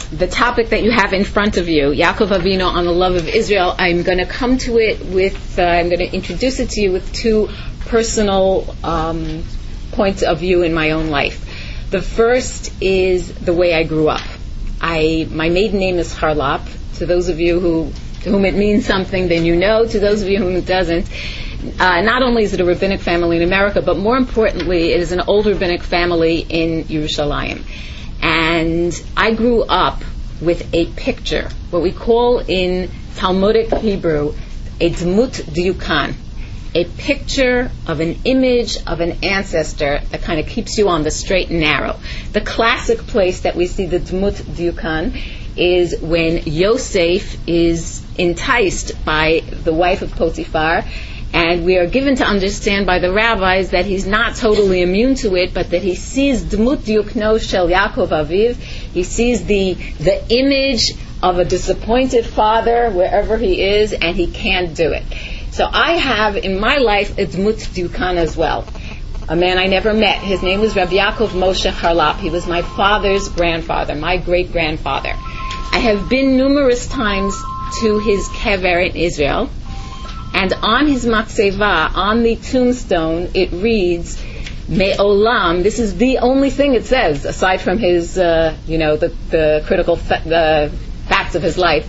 the topic that you have in front of you, Yaakov Avinu on the love of Israel, I'm going to come to it with, I'm going to introduce it to you with two personal points of view in my own life. The first is the way I grew up. My maiden name is Charlap. To those of you to whom it means something, then you know. To those of you whom it doesn't, not only is it a rabbinic family in America, but more importantly, it is an old rabbinic family in Yerushalayim. And I grew up with a picture, what we call in Talmudic Hebrew, a dmut diukan, a picture of an image of an ancestor that kind of keeps you on the straight and narrow. The classic place that we see the dmut diukan is when Yosef is enticed by the wife of Potiphar, and we are given to understand by the rabbis that he's not totally immune to it, but that he sees dmut diukno shel Yaakov Aviv. He sees the image of a disappointed father wherever he is, and he can't do it. So I have in my life a dmut diukan as well. A man I never met. His name was Rabbi Yaakov Moshe Charlap. He was my father's grandfather, my great-grandfather. I have been numerous times to his kever in Israel, and on his matzeva, on the tombstone, it reads, Me'olam. This is the only thing it says, aside from his, the critical the facts of his life.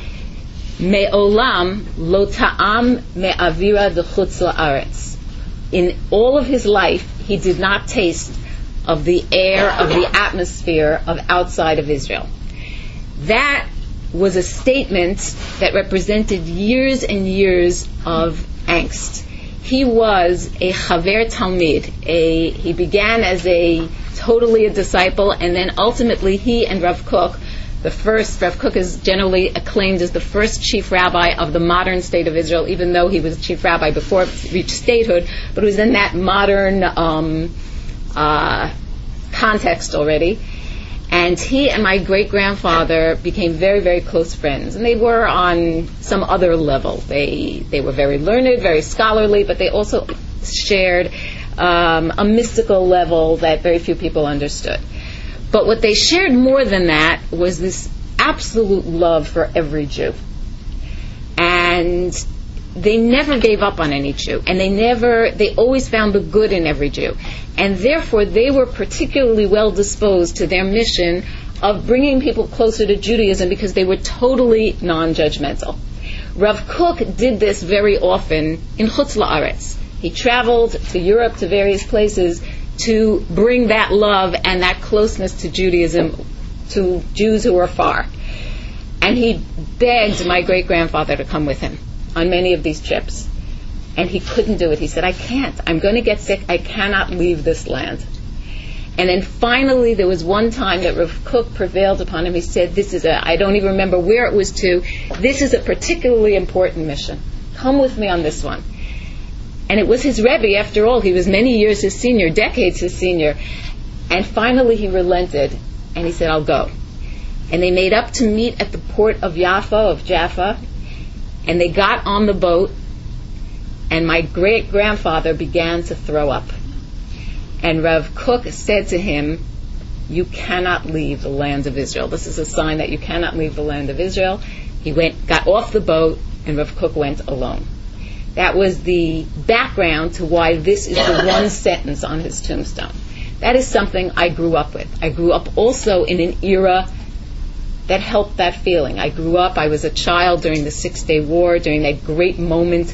Me'olam lo ta'am me'avira d'chutz la'aretz. In all of his life, he did not taste of the air, of the atmosphere of outside of Israel. That was a statement that represented years and years of angst. He was a chaver talmid. He began as totally a disciple, and then ultimately he and Rav Kook, Rav Kook is generally acclaimed as the first chief rabbi of the modern state of Israel, even though he was chief rabbi before it reached statehood, but it was in that modern context already. And he and my great-grandfather became very, very close friends. And they were on some other level. They were very learned, very scholarly, but they also shared a mystical level that very few people understood. But what they shared more than that was this absolute love for every Jew. And they never gave up on any Jew, and they always found the good in every Jew. And therefore, they were particularly well disposed to their mission of bringing people closer to Judaism because they were totally non-judgmental. Rav Kook did this very often in Chutz La'aretz. He traveled to Europe, to various places, to bring that love and that closeness to Judaism to Jews who were far. And he begged my great-grandfather to come with him on many of these trips. And he couldn't do it. He said, I can't. I'm going to get sick. I cannot leave this land. And then finally there was one time that Rav Kook prevailed upon him. He said, I don't even remember where it was to, this is a particularly important mission. Come with me on this one. And it was his Rebbe, after all. He was many years his senior, decades his senior. And finally he relented, and he said, I'll go. And they made up to meet at the port of Jaffa, and they got on the boat, and my great-grandfather began to throw up. And Rav Kook said to him, you cannot leave the land of Israel. This is a sign that you cannot leave the land of Israel. He got off the boat, and Rav Kook went alone. That was the background to why this is the one sentence on his tombstone. That is something I grew up with. I grew up also in an era that helped that feeling. I was a child during the 6-Day War, during that great moment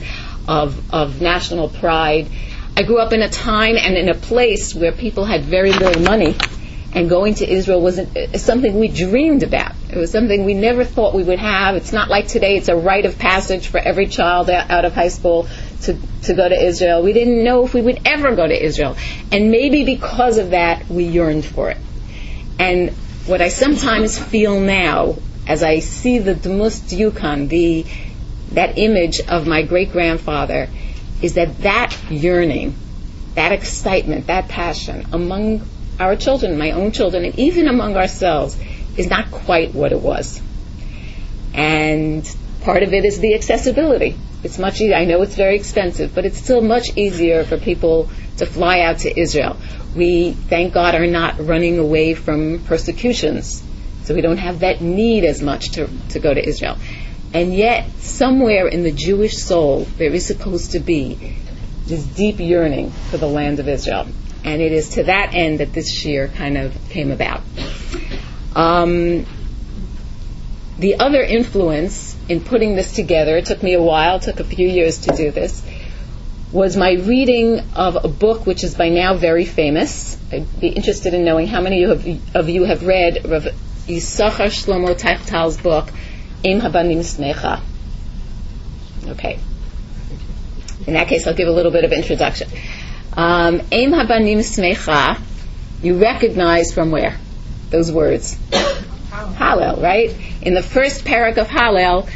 of national pride. I grew up in a time and in a place where people had very little money, and going to Israel wasn't something we dreamed about. It was something we never thought we would have. It's not like today it's a rite of passage for every child out of high school to go to Israel. We didn't know if we would ever go to Israel. And maybe because of that, we yearned for it. And what I sometimes feel now, as I see the Dmus Diukan, that image of my great-grandfather, is that yearning, that excitement, that passion among our children, my own children, and even among ourselves, is not quite what it was. And part of it is the accessibility. It's much easier. I know it's very expensive, but it's still much easier for people to fly out to Israel. We, thank God, are not running away from persecutions. So we don't have that need as much to go to Israel. And yet, somewhere in the Jewish soul, there is supposed to be this deep yearning for the land of Israel. And it is to that end that this shir kind of came about. The other influence in putting this together, it took me a while, took a few years to do this, was my reading of a book which is by now very famous. I'd be interested in knowing how many of you have read Rav Yisachar Shlomo Teichtal's book, Eim Habanim Smecha. Okay. In that case, I'll give a little bit of introduction. Eim Habanim Smecha, you recognize from where? Those words. Hallel, right? In the first parak of Hallel,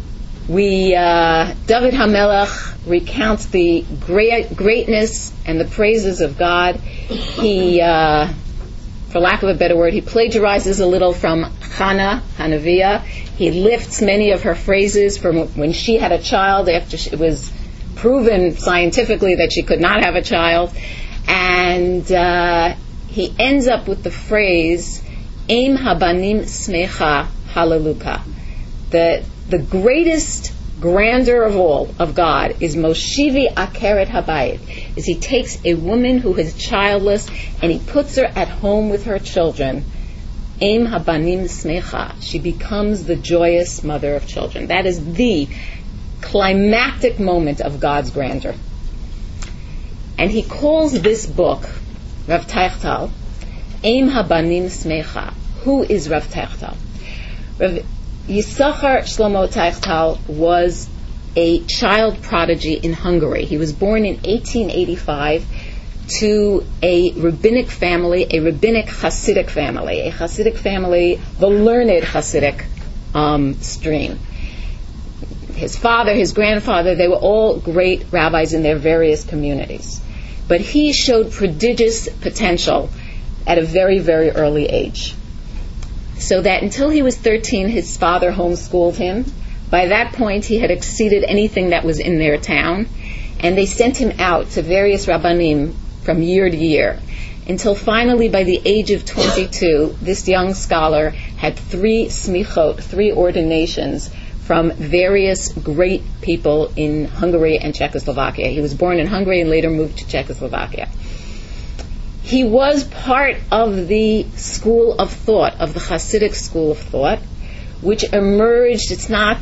David HaMelech recounts the greatness and the praises of God. He, for lack of a better word, he plagiarizes a little from Hanaviah. He lifts many of her phrases from when she had a child after it was proven scientifically that she could not have a child. And he ends up with the phrase, Eim Habanim Smecha Hallelujah. The greatest grandeur of all of God is Moshivi Akeret Habayit, is he takes a woman who is childless and he puts her at home with her children. Eim Habanim Smecha, she becomes the joyous mother of children. That is the climactic moment of God's grandeur. And he calls this book, Rav Teichtal, Eim Habanim Smecha. Who is Rav Teichtal? Rav Yisachar Shlomo Teichtal was a child prodigy in Hungary. He was born in 1885 to a rabbinic family, a rabbinic Hasidic family, the learned Hasidic stream. His father, his grandfather, they were all great rabbis in their various communities. But he showed prodigious potential at a very, very early age. So that until he was 13, his father homeschooled him. By that point, he had exceeded anything that was in their town. And they sent him out to various rabbanim from year to year. Until finally, by the age of 22, this young scholar had 3 smichot, 3 ordinations from various great people in Hungary and Czechoslovakia. He was born in Hungary and later moved to Czechoslovakia. He was part of the school of thought, of the Hasidic school of thought, which emerged, it's not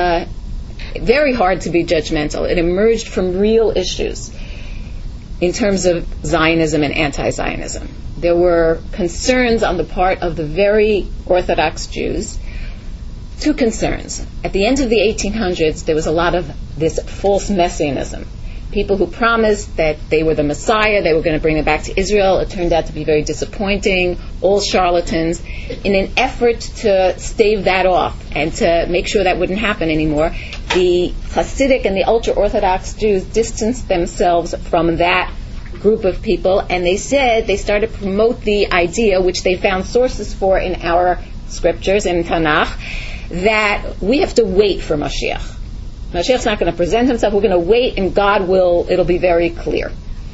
very hard to be judgmental, it emerged from real issues in terms of Zionism and anti-Zionism. There were concerns on the part of the very Orthodox Jews, 2 concerns. At the end of the 1800s, there was a lot of this false messianism. People who promised that they were the Messiah, they were going to bring them back to Israel. It turned out to be very disappointing, all charlatans. In an effort to stave that off and to make sure that wouldn't happen anymore, the Hasidic and the ultra-Orthodox Jews distanced themselves from that group of people, and they started to promote the idea, which they found sources for in our scriptures, in Tanakh, that we have to wait for Mashiach. Mashiach's not going to present himself. We're going to wait, and it'll be very clear.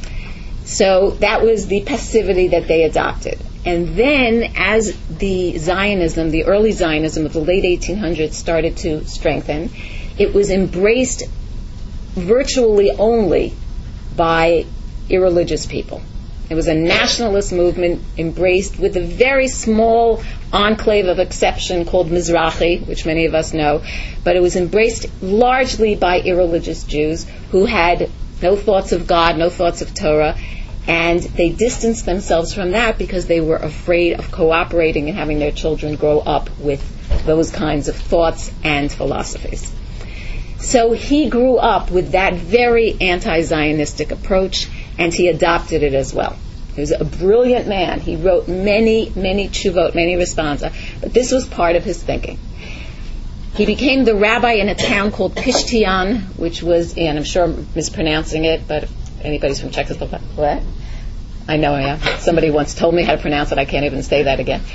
So that was the passivity that they adopted. And then as the Zionism, the early Zionism of the late 1800s started to strengthen, it was embraced virtually only by irreligious people. It was a nationalist movement embraced with a very small enclave of exception called Mizrahi, which many of us know, but it was embraced largely by irreligious Jews who had no thoughts of God, no thoughts of Torah, and they distanced themselves from that because they were afraid of cooperating and having their children grow up with those kinds of thoughts and philosophies. So he grew up with that very anti-Zionistic approach, and he adopted it as well. He was a brilliant man. He wrote many, many tshuvot, many responsa, but this was part of his thinking. He became the rabbi in a town called Pishtian, which was, and I'm sure I'm mispronouncing it, but if anybody's from Czechoslovakia, what? I know I am. Somebody once told me how to pronounce it. I can't even say that again.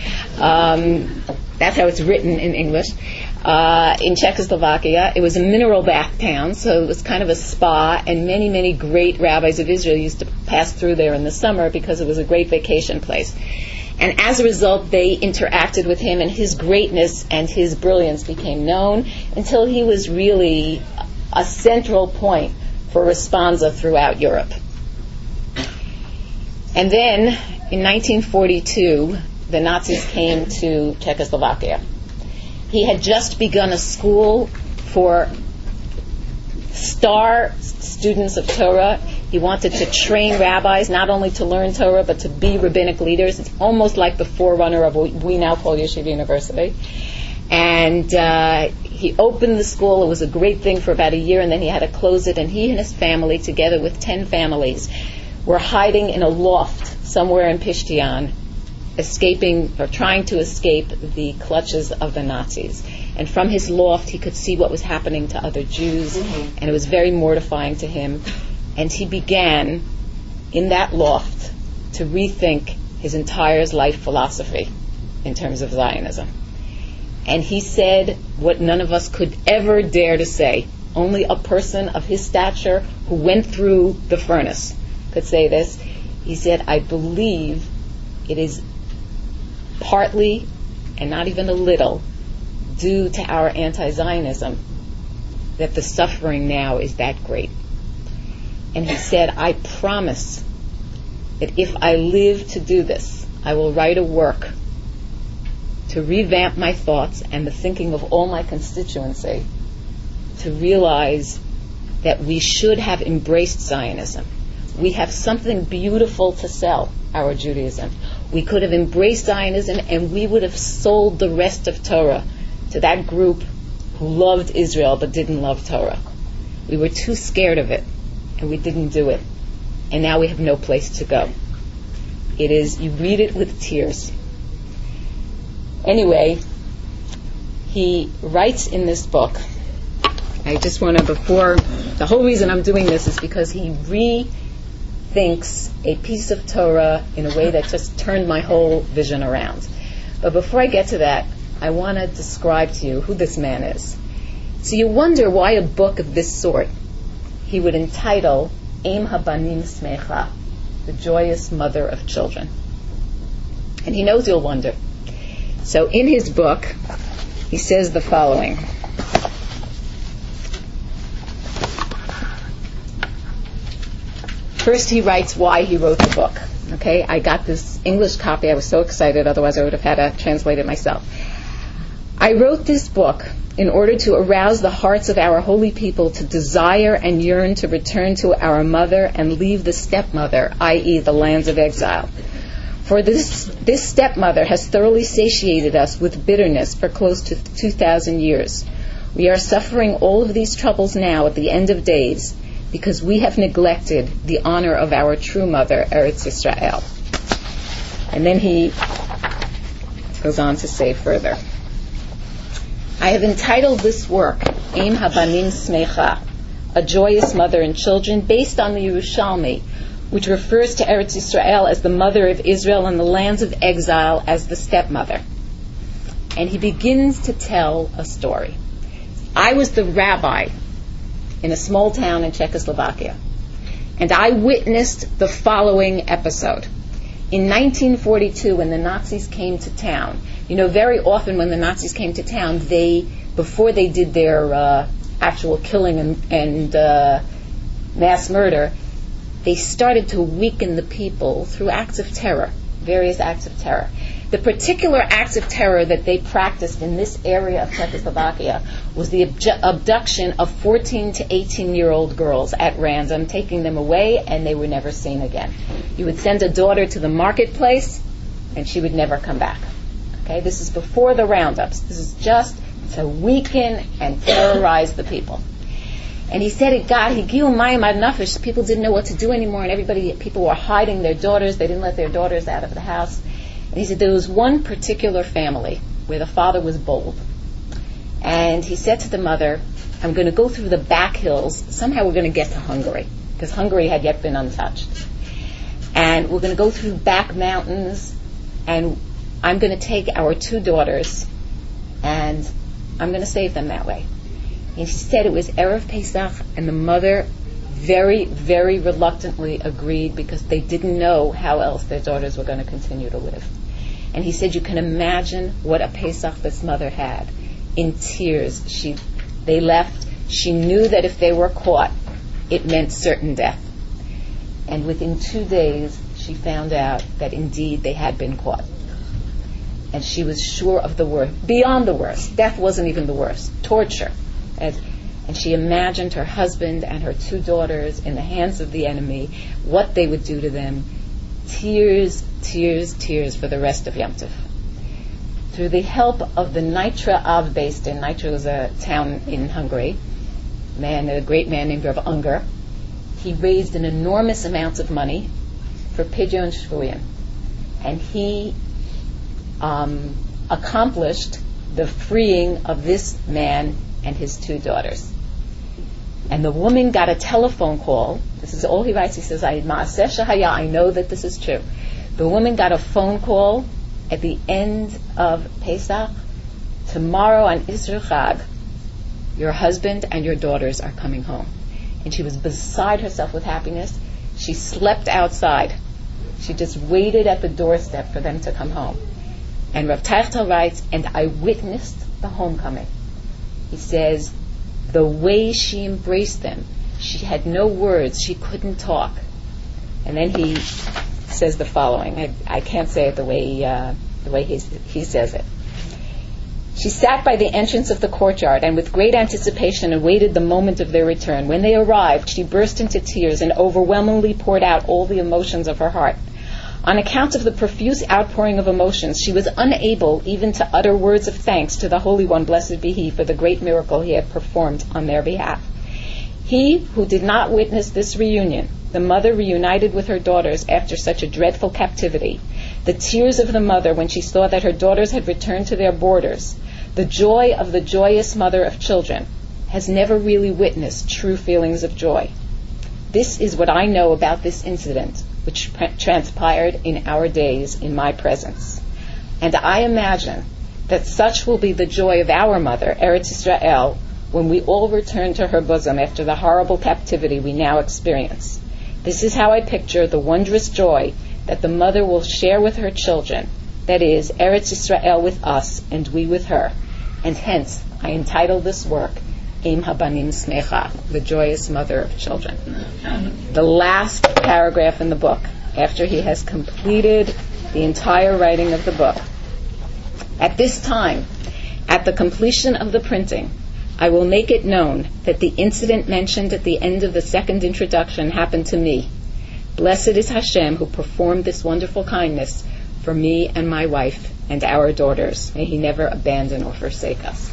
That's how it's written in English. In Czechoslovakia, it was a mineral bath town, so it was kind of a spa, and many, many great rabbis of Israel used to pass through there in the summer because it was a great vacation place. And as a result, they interacted with him, and his greatness and his brilliance became known until he was really a central point for Responsa throughout Europe. And then, in 1942, the Nazis came to Czechoslovakia. He had just begun a school for star students of Torah. He wanted to train rabbis, not only to learn Torah, but to be rabbinic leaders. It's almost like the forerunner of what we now call Yeshiva University. And he opened the school. It was a great thing for about a year, and then he had to close it. And he and his family, together with 10 families, were hiding in a loft somewhere in Pishtian, escaping or trying to escape the clutches of the Nazis. And from his loft, he could see what was happening to other Jews, and it was very mortifying to him. And he began, in that loft, to rethink his entire life philosophy in terms of Zionism. And he said what none of us could ever dare to say. Only a person of his stature who went through the furnace could say this. He said, I believe it is partly, and not even a little, due to our anti-Zionism that the suffering now is that great. And he said, I promise that if I live to do this, I will write a work to revamp my thoughts and the thinking of all my constituency to realize that we should have embraced Zionism. We have something beautiful to sell, our Judaism. We could have embraced Zionism, and we would have sold the rest of Torah to that group who loved Israel but didn't love Torah. We were too scared of it, and we didn't do it. And now we have no place to go. It is, you read it with tears. Anyway, he writes in this book, I just want to, the whole reason I'm doing this is because he rethinks a piece of Torah in a way that just turned my whole vision around. But before I get to that, I want to describe to you who this man is. So you wonder why a book of this sort he would entitle Em Habanim Smecha, the joyous mother of children. And he knows you'll wonder. So in his book, he says the following. First, he writes why he wrote the book. Okay, I got this English copy. I was so excited, otherwise I would have had to translate it myself. I wrote this book in order to arouse the hearts of our holy people to desire and yearn to return to our mother and leave the stepmother, i.e. the lands of exile. For this stepmother has thoroughly satiated us with bitterness for close to 2,000 years. We are suffering all of these troubles now at the end of days because we have neglected the honor of our true mother, Eretz Yisrael. And then he goes on to say further. I have entitled this work, Em Habanim Smecha, a joyous mother and children, based on the Yerushalmi, which refers to Eretz Yisrael as the mother of Israel and the lands of exile as the stepmother. And he begins to tell a story. I was the rabbi in a small town in Czechoslovakia, and I witnessed the following episode. In 1942, when the Nazis came to town, very often when the Nazis came to town, before they did their actual killing and mass murder, they started to weaken the people through acts of terror, various acts of terror. The particular acts of terror that they practiced in this area of Czechoslovakia was the abduction of 14 to 18-year-old girls at random, taking them away, and they were never seen again. You would send a daughter to the marketplace, and she would never come back. Okay, this is before the roundups. This is just to weaken and terrorize the people. And he said people didn't know what to do anymore, and people were hiding their daughters. They didn't let their daughters out of the house. And he said there was one particular family where the father was bold. And he said to the mother, I'm going to go through the back hills. Somehow we're going to get to Hungary, because Hungary had yet been untouched. And we're going to go through back mountains, and I'm going to take our 2 daughters, and I'm going to save them that way. And she said it was Erev Pesach, and the mother very, very reluctantly agreed because they didn't know how else their daughters were going to continue to live. And he said, you can imagine what a Pesach this mother had. In tears, they left. She knew that if they were caught, it meant certain death. And within 2 days, she found out that indeed they had been caught. And she was sure of the worst, beyond the worst. Death wasn't even the worst. Torture. And she imagined her husband and her 2 daughters in the hands of the enemy, what they would do to them. Tears, tears, tears for the rest of Yom Tov. Through the help of the Nitra Av based in, Nitra was a town in Hungary, a great man named Rav Unger, he raised an enormous amount of money for Pidyon Shvuyim. And he accomplished the freeing of this man and his 2 daughters. And the woman got a telephone call. This is all he writes. He says, I know that this is true. The woman got a phone call at the end of Pesach. Tomorrow on Isra Chag, your husband and your daughters are coming home. And she was beside herself with happiness. She slept outside. She just waited at the doorstep for them to come home. And Rav Teichtal writes, and I witnessed the homecoming. He says, the way she embraced them, she had no words, she couldn't talk. And then he says the following. I can't say it the way he says it. She sat by the entrance of the courtyard and with great anticipation awaited the moment of their return. When they arrived, she burst into tears and overwhelmingly poured out all the emotions of her heart. On account of the profuse outpouring of emotions, she was unable even to utter words of thanks to the Holy One, blessed be He, for the great miracle He had performed on their behalf. He who did not witness this reunion, the mother reunited with her daughters after such a dreadful captivity, the tears of the mother when she saw that her daughters had returned to their borders, the joy of the joyous mother of children, has never really witnessed true feelings of joy. This is what I know about this incident, which transpired in our days in my presence. And I imagine that such will be the joy of our mother, Eretz Yisrael, when we all return to her bosom after the horrible captivity we now experience. This is how I picture the wondrous joy that the mother will share with her children, that is, Eretz Yisrael with us and we with her. And hence, I entitled this work, Im Habanim Smecha, the joyous mother of children. The last paragraph in the book, after he has completed the entire writing of the book. At this time, at the completion of the printing, I will make it known that the incident mentioned at the end of the second introduction happened to me. Blessed is Hashem who performed this wonderful kindness for me and my wife and our daughters. May He never abandon or forsake us.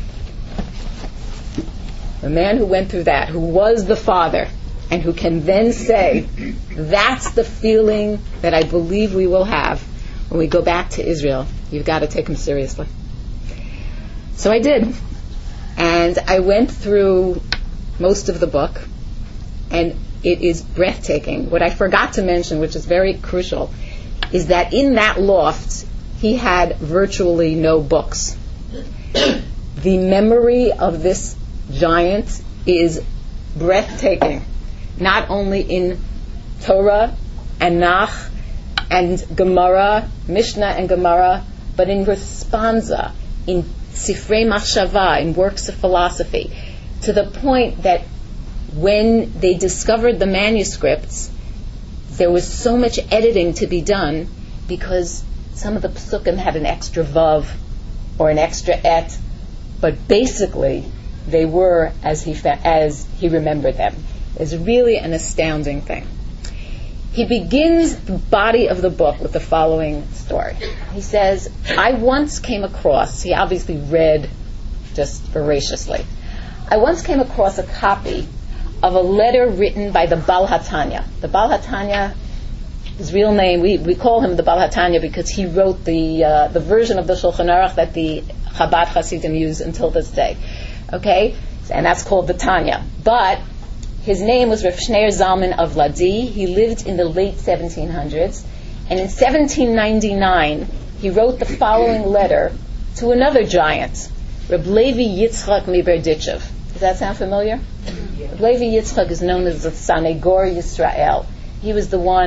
The man who went through that, who was the father, and who can then say, that's the feeling that I believe we will have when we go back to Israel. You've got to take him seriously. So I did. And I went through most of the book, and it is breathtaking. What I forgot to mention, which is very crucial, is that in that loft, he had virtually no books. The memory of this giant is breathtaking, not only in Torah and Nach and Gemara, Mishnah and Gemara, but in responsa, in Sifrei Machshava, in works of philosophy, to the point that when they discovered the manuscripts, there was so much editing to be done because some of the psukim had an extra vav or an extra et, but basically they were as he remembered them. It's really an astounding thing. He begins the body of the book with the following story. He says, I once came across, he obviously read just voraciously, I once came across a copy of a letter written by the Baal HaTanya. The Baal HaTanya, his real name, we call him the Baal HaTanya because he wrote the version of the Shulchan Aruch that the Chabad Hasidim use until this day. Okay? And that's called the Tanya. But his name was Rav Shneir Zalman of Ladi. He lived in the late 1700s. And in 1799, he wrote the following letter to another giant, Reb Levi Yitzchak Miberditchev. Does that sound familiar? Yeah. Reb Levi Yitzchak is known as the Sanegor Yisrael. He was the one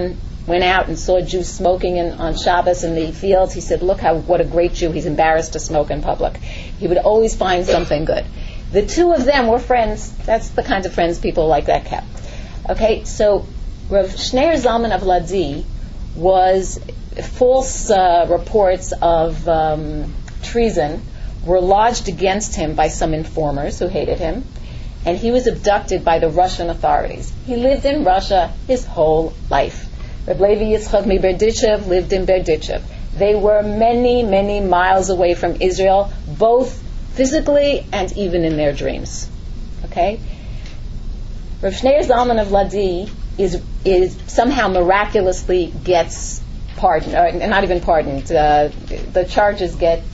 went out and saw Jews smoking on Shabbos in the fields, he said, look what a great Jew, he's embarrassed to smoke in public. He would always find something good. The two of them were friends. That's the kinds of friends people like that kept. Okay, so Rav Shneir Zalman of Ladi was false reports of treason were lodged against him by some informers who hated him, and he was abducted by the Russian authorities. He lived in Russia his whole life. Reb Levi Yitzchak Berditchev lived in Berditchev. They were many, many miles away from Israel, both physically and even in their dreams. Okay? Rav Shneir Zalman of Ladi is somehow miraculously gets pardoned, or not even pardoned. The charges get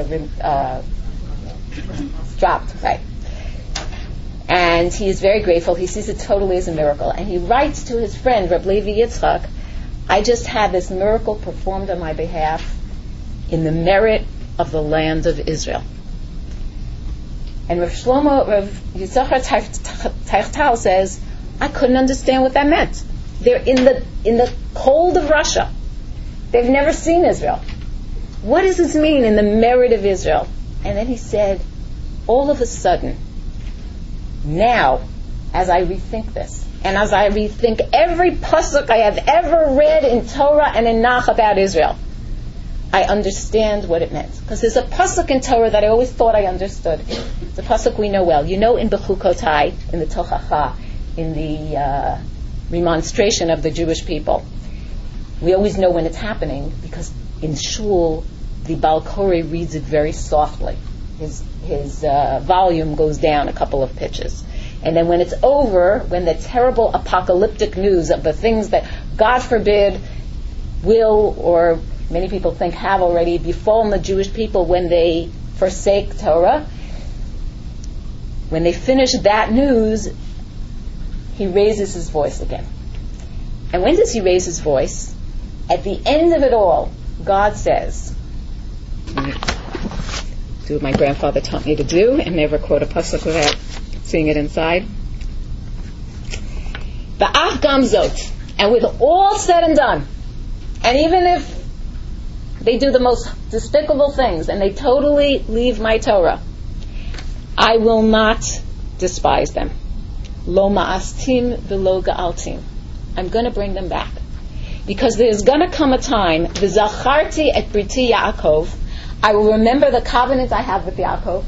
dropped, right? And he is very grateful. He sees it totally as a miracle. And he writes to his friend, Reb Levi Yitzchak, I just had this miracle performed on my behalf in the merit of the land of Israel. And Rav Yisachar Teichtal says, I couldn't understand what that meant. They're in the cold of Russia. They've never seen Israel. What does this mean in the merit of Israel? And then he said, all of a sudden, now, as I rethink this, and as I rethink every pasuk I have ever read in Torah and in Nach about Israel, I understand what it meant. Because there's a pasuk in Torah that I always thought I understood. It's a pasuk we know well. You know in Bechukotai, in the Tochacha, in the remonstration of the Jewish people, we always know when it's happening because in Shul, the Baal Koreh reads it very softly. His volume goes down a couple of pitches. And then when it's over, when the terrible apocalyptic news of the things that, God forbid, will, or many people think have already befallen the Jewish people when they forsake Torah, when they finish that news, he raises his voice again. And when does he raise his voice? At the end of it all, God says, do what my grandfather taught me to do and never quote a pasuk without seeing it inside. Va'af gam zot, and with all said and done, and even if they do the most despicable things and they totally leave my Torah, I will not despise them. Lo ma'astim v'lo ga'altim. I'm going to bring them back. Because there's going to come a time, v'zacharti et briti Yaakov, I will remember the covenant I have with Yaakov,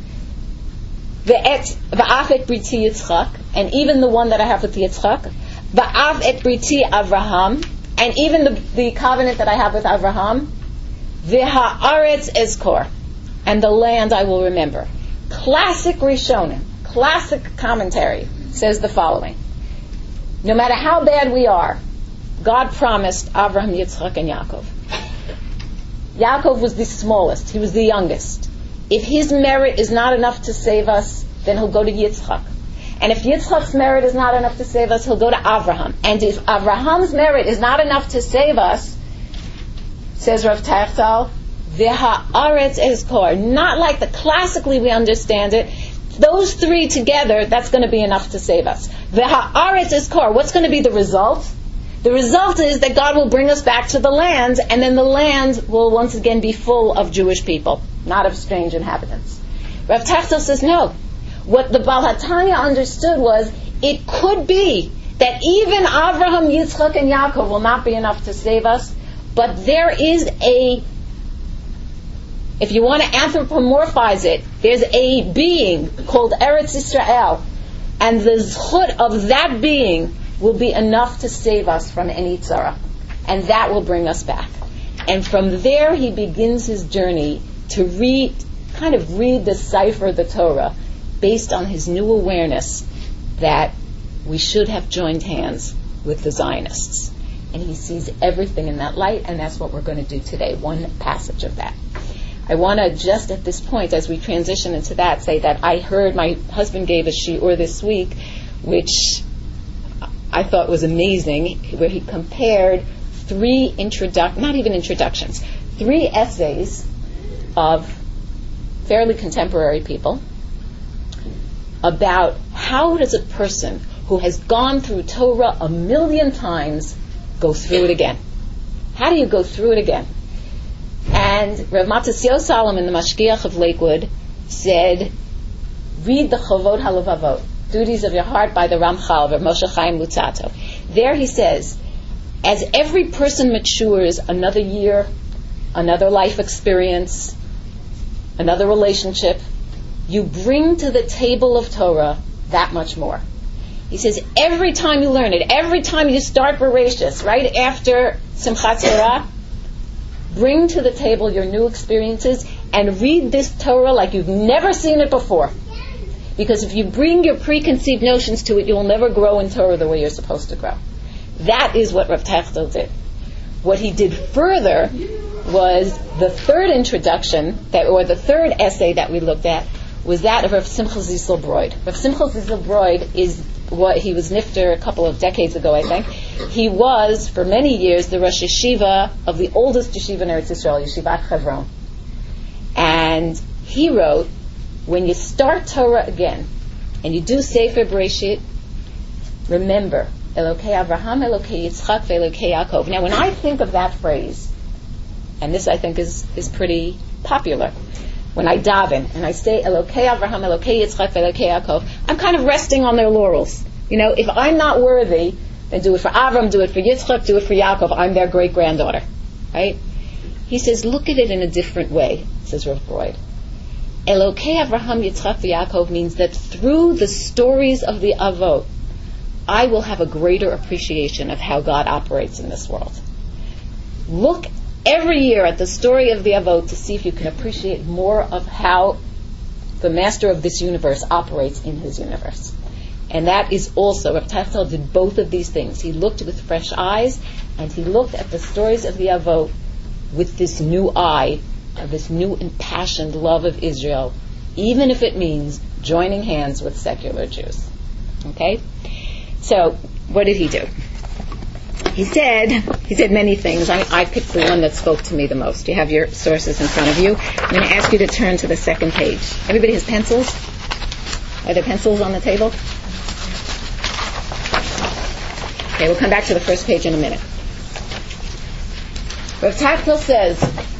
v'af et briti Yitzchak, and even the one that I have with Yitzchak, v'af et briti Avraham, and even the covenant that I have with Avraham, v'ha'aretz ezkor, and the land I will remember. Classic Rishonim, classic commentary, says the following. No matter how bad we are, God promised Avraham, Yitzchak, and Yaakov. Yaakov was the smallest. He was the youngest. If his merit is not enough to save us, then he'll go to Yitzchak. And if Yitzchak's merit is not enough to save us, he'll go to Avraham. And if Avraham's merit is not enough to save us, says Rav Teichtal, v'ha'aretz ezkor, not like the classically we understand it. Those three together, that's going to be enough to save us. V'ha'aretz ezkor, what's going to be the result? The result is that God will bring us back to the land, and then the land will once again be full of Jewish people, not of strange inhabitants. Rav Teichtal says no. What the Baal HaTanya understood was, it could be that even Avraham, Yitzchak, and Yaakov will not be enough to save us, but there is if you want to anthropomorphize it, there's a being called Eretz Yisrael, and the zchut of that being will be enough to save us from any tzara, and that will bring us back. And from there he begins his journey to decipher the Torah based on his new awareness that we should have joined hands with the Zionists. And he sees everything in that light, and that's what we're going to do today, one passage of that. I want to just at this point, as we transition into that, say that I heard my husband gave a shiur this week, which I thought was amazing, where he compared three essays of fairly contemporary people about how does a person who has gone through Torah 1,000,000 times go through it again. How do you go through it again? And Rav Matisyahu Solomon, the Mashgiach of Lakewood, said, read the Chovot HaLevavot, Duties of Your Heart by the Ramchal, Rav Moshe Chaim Luzzatto. There he says, as every person matures, another year, another life experience, another relationship, you bring to the table of Torah that much more. He says, every time you learn it, every time you start Bereshis, right after Simchat Torah, bring to the table your new experiences and read this Torah like you've never seen it before. Because if you bring your preconceived notions to it, you will never grow in Torah the way you're supposed to grow. That is what Rav Techtel did. What he did further was the third introduction, or the third essay that we looked at, was that of Rav Simcha Zissel Broid. Rav Simcha Zissel Broid is what he was nifter a couple of decades ago, I think. He was, for many years, the Rosh Yeshiva of the oldest yeshiva in Eretz Yisrael, Yeshivat Chevron. And he wrote, when you start Torah again, and you do Sefer Bereshit, remember, Elokei Avraham, Elokei Yitzchak, Elokei Yaakov. Now, when I think of that phrase, and this I think is pretty popular, when I daven and I say Elokei Avraham, Elokei Yitzchak, Elokei Yaakov, I'm kind of resting on their laurels. You know, if I'm not worthy, then do it for Avram, do it for Yitzchak, do it for Yaakov. I'm their great-granddaughter. Right? He says, look at it in a different way, says Rav Broid. Elokei Avraham, Yitzchak, Yaakov means that through the stories of the Avot, I will have a greater appreciation of how God operates in this world. Look every year at the story of the Avot to see if you can appreciate more of how the master of this universe operates in his universe. And that is also, Rav Techtel did both of these things. He looked with fresh eyes, and he looked at the stories of the Avot with this new eye, of this new impassioned love of Israel, even if it means joining hands with secular Jews. Okay? So, what did he do? He said many things. I picked the one that spoke to me the most. You have your sources in front of you. I'm going to ask you to turn to the second page. Everybody has pencils? Are there pencils on the table? Okay, we'll come back to the first page in a minute. Rav Techtel says,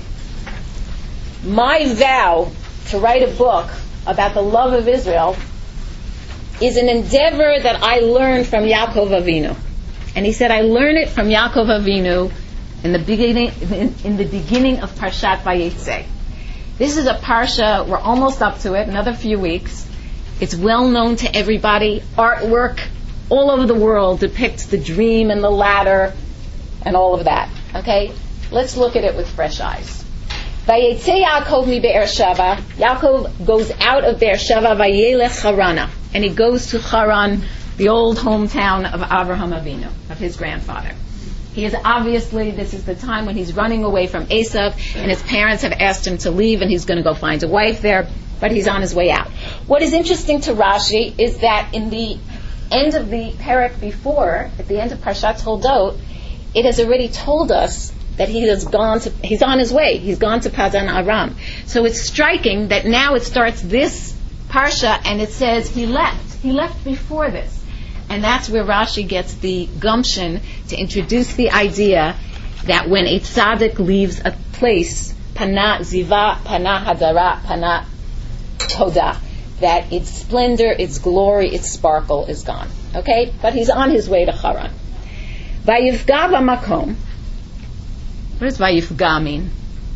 my vow to write a book about the love of Israel is an endeavor that I learned from Yaakov Avinu. And he said, I learned it from Yaakov Avinu in the beginning of Parshat Vayetze. This is a parsha, we're almost up to it, another few weeks. It's well known to everybody. Artwork all over the world depicts the dream and the ladder and all of that. Okay? Let's look at it with fresh eyes. Vayetze Yaakov mi Be'er Sheva. Yaakov goes out of Be'er Sheva, Vayelech Harana. And he goes to Haran, the old hometown of Avraham Avinu, of his grandfather. He is obviously, this is the time when he's running away from Esav, and his parents have asked him to leave, and he's going to go find a wife there, but he's on his way out. What is interesting to Rashi is that in the end of the parak before, at the end of Parshat Toldot, it has already told us that he's on his way. He's gone to Padan Aram. So it's striking that now it starts this parsha, and it says he left. He left before this. And that's where Rashi gets the gumption to introduce the idea that when a tzaddik leaves a place, pana ziva, pana hadara, pana toda, that its splendor, its glory, its sparkle is gone. Okay? But he's on his way to Haran. Vayifga b'makom. What does vayifga mean?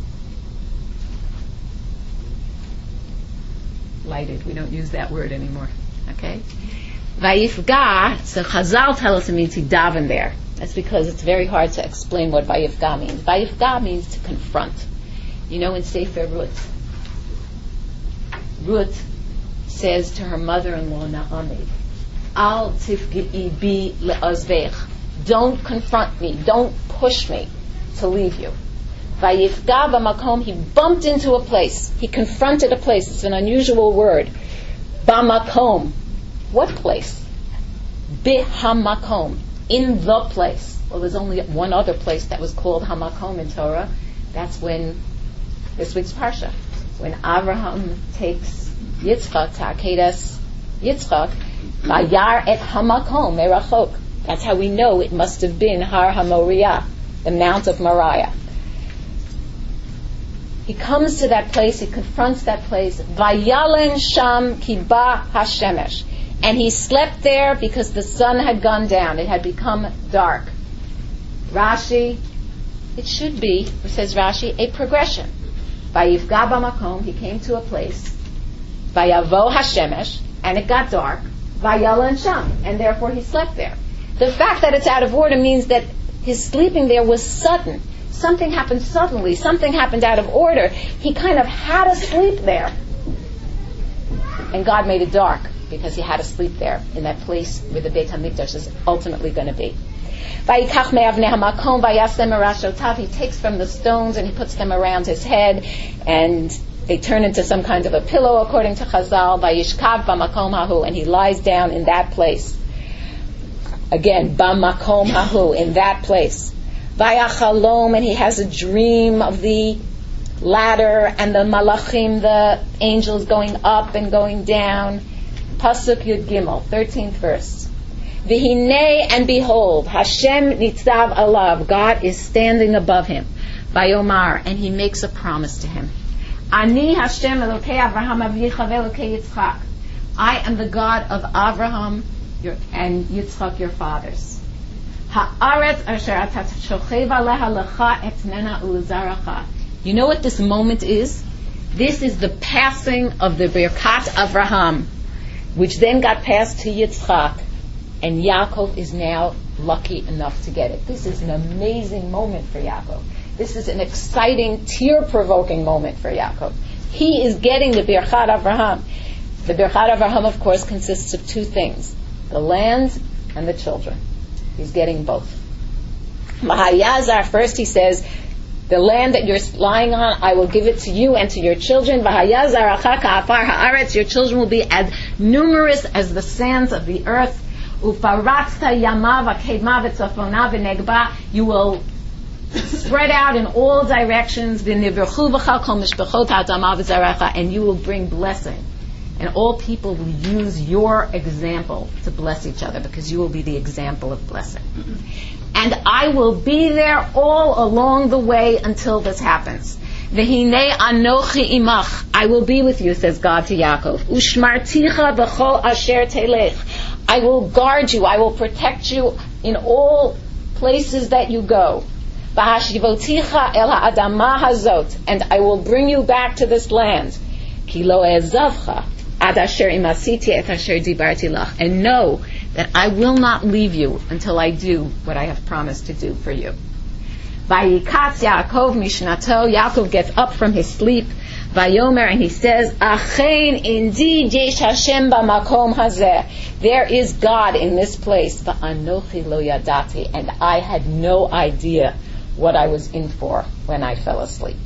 Lighted. We don't use that word anymore. Okay? Vayifga, so Chazal tell us it means he davened there. That's because it's very hard to explain what vayifga means. Vayifga means to confront. You know, in Sefer Ruth, Ruth says to her mother-in-law Naomi, Al tifgi'i bi le'azvech. Don't confront me. Don't push me to leave you. Vayifga b'makom, he bumped into a place. He confronted a place. It's an unusual word. B'makom. What place? B'hamakom. In the place. Well, there's only one other place that was called Hamakom in Torah. That's when, this week's Parsha, when Avraham takes Yitzchak to Akedas Yitzchak, Vayar et Hamakom merachok. That's how we know it must have been Har HaMoriah, the Mount of Moriah. He comes to that place, he confronts that place, Vayalen Sham Kiba Hashemesh. And he slept there because the sun had gone down. It had become dark. Rashi, it should be, says Rashi, a progression. Vayivga b'makom, he came to a place. Vayavo Hashemesh, and it got dark. Vayalen Sham, and therefore he slept there. The fact that it's out of order means that his sleeping there was sudden. Something happened suddenly. Something happened out of order. He kind of had to sleep there. And God made it dark because he had to sleep there in that place where the Beit HaMikdash is ultimately going to be. He takes from the stones and he puts them around his head, and they turn into some kind of a pillow, according to Chazal. And he lies down in that place. Again, b'makom hahu, in that place. Vayachalom, and he has a dream of the ladder and the malachim, the angels going up and going down. Pasuk Yud Gimel, 13th verse. V'hinei, and behold, Hashem nitzav alav, God is standing above him. Vayomar, and he makes a promise to him. Ani Hashem Elokei Avraham Avicha Velokei Yitzchak. I am the God of Avraham and Yitzchak, your fathers. Haaretz asher atat shochev aleha lecha etnena ulzaracha. You know what this moment is? This is the passing of the Birkat Avraham, which then got passed to Yitzchak, and Yaakov is now lucky enough to get it. This is an amazing moment for Yaakov. This is an exciting, tear-provoking moment for Yaakov. He is getting the Birkat Avraham. The Birkat Avraham, of course, consists of two things: the land and the children. He's getting both. Mahayazar, first he says, the land that you're lying on, I will give it to you and to your children. V'hayazar achaka afar haaretz, your children will be as numerous as the sands of the earth. Ufaratzta yamav akema v'tzafona v'negba, you will spread out in all directions. V'niverchu v'chal kol mishpachot ha'adama v'zarecha, and you will bring blessing. And all people will use your example to bless each other, because you will be the example of blessing. And I will be there all along the way until this happens. V'hinei anochi imach, I will be with you, says God to Yaakov. Ushmarticha b'chol asher telech, I will guard you, I will protect you in all places that you go. V'hashivoticha el ha'adama hazot, and I will bring you back to this land. Ki lo ezavcha ad asher imasiti et asher dibarti lach, and know that I will not leave you until I do what I have promised to do for you. Vayikatz Yaakov mishnato, Yaakov gets up from his sleep. Vayomer, and he says, Achen, indeed, yesh Hashem b'makom hazeh, there is God in this place. Va'anochi lo yadati, and I had no idea what I was in for when I fell asleep.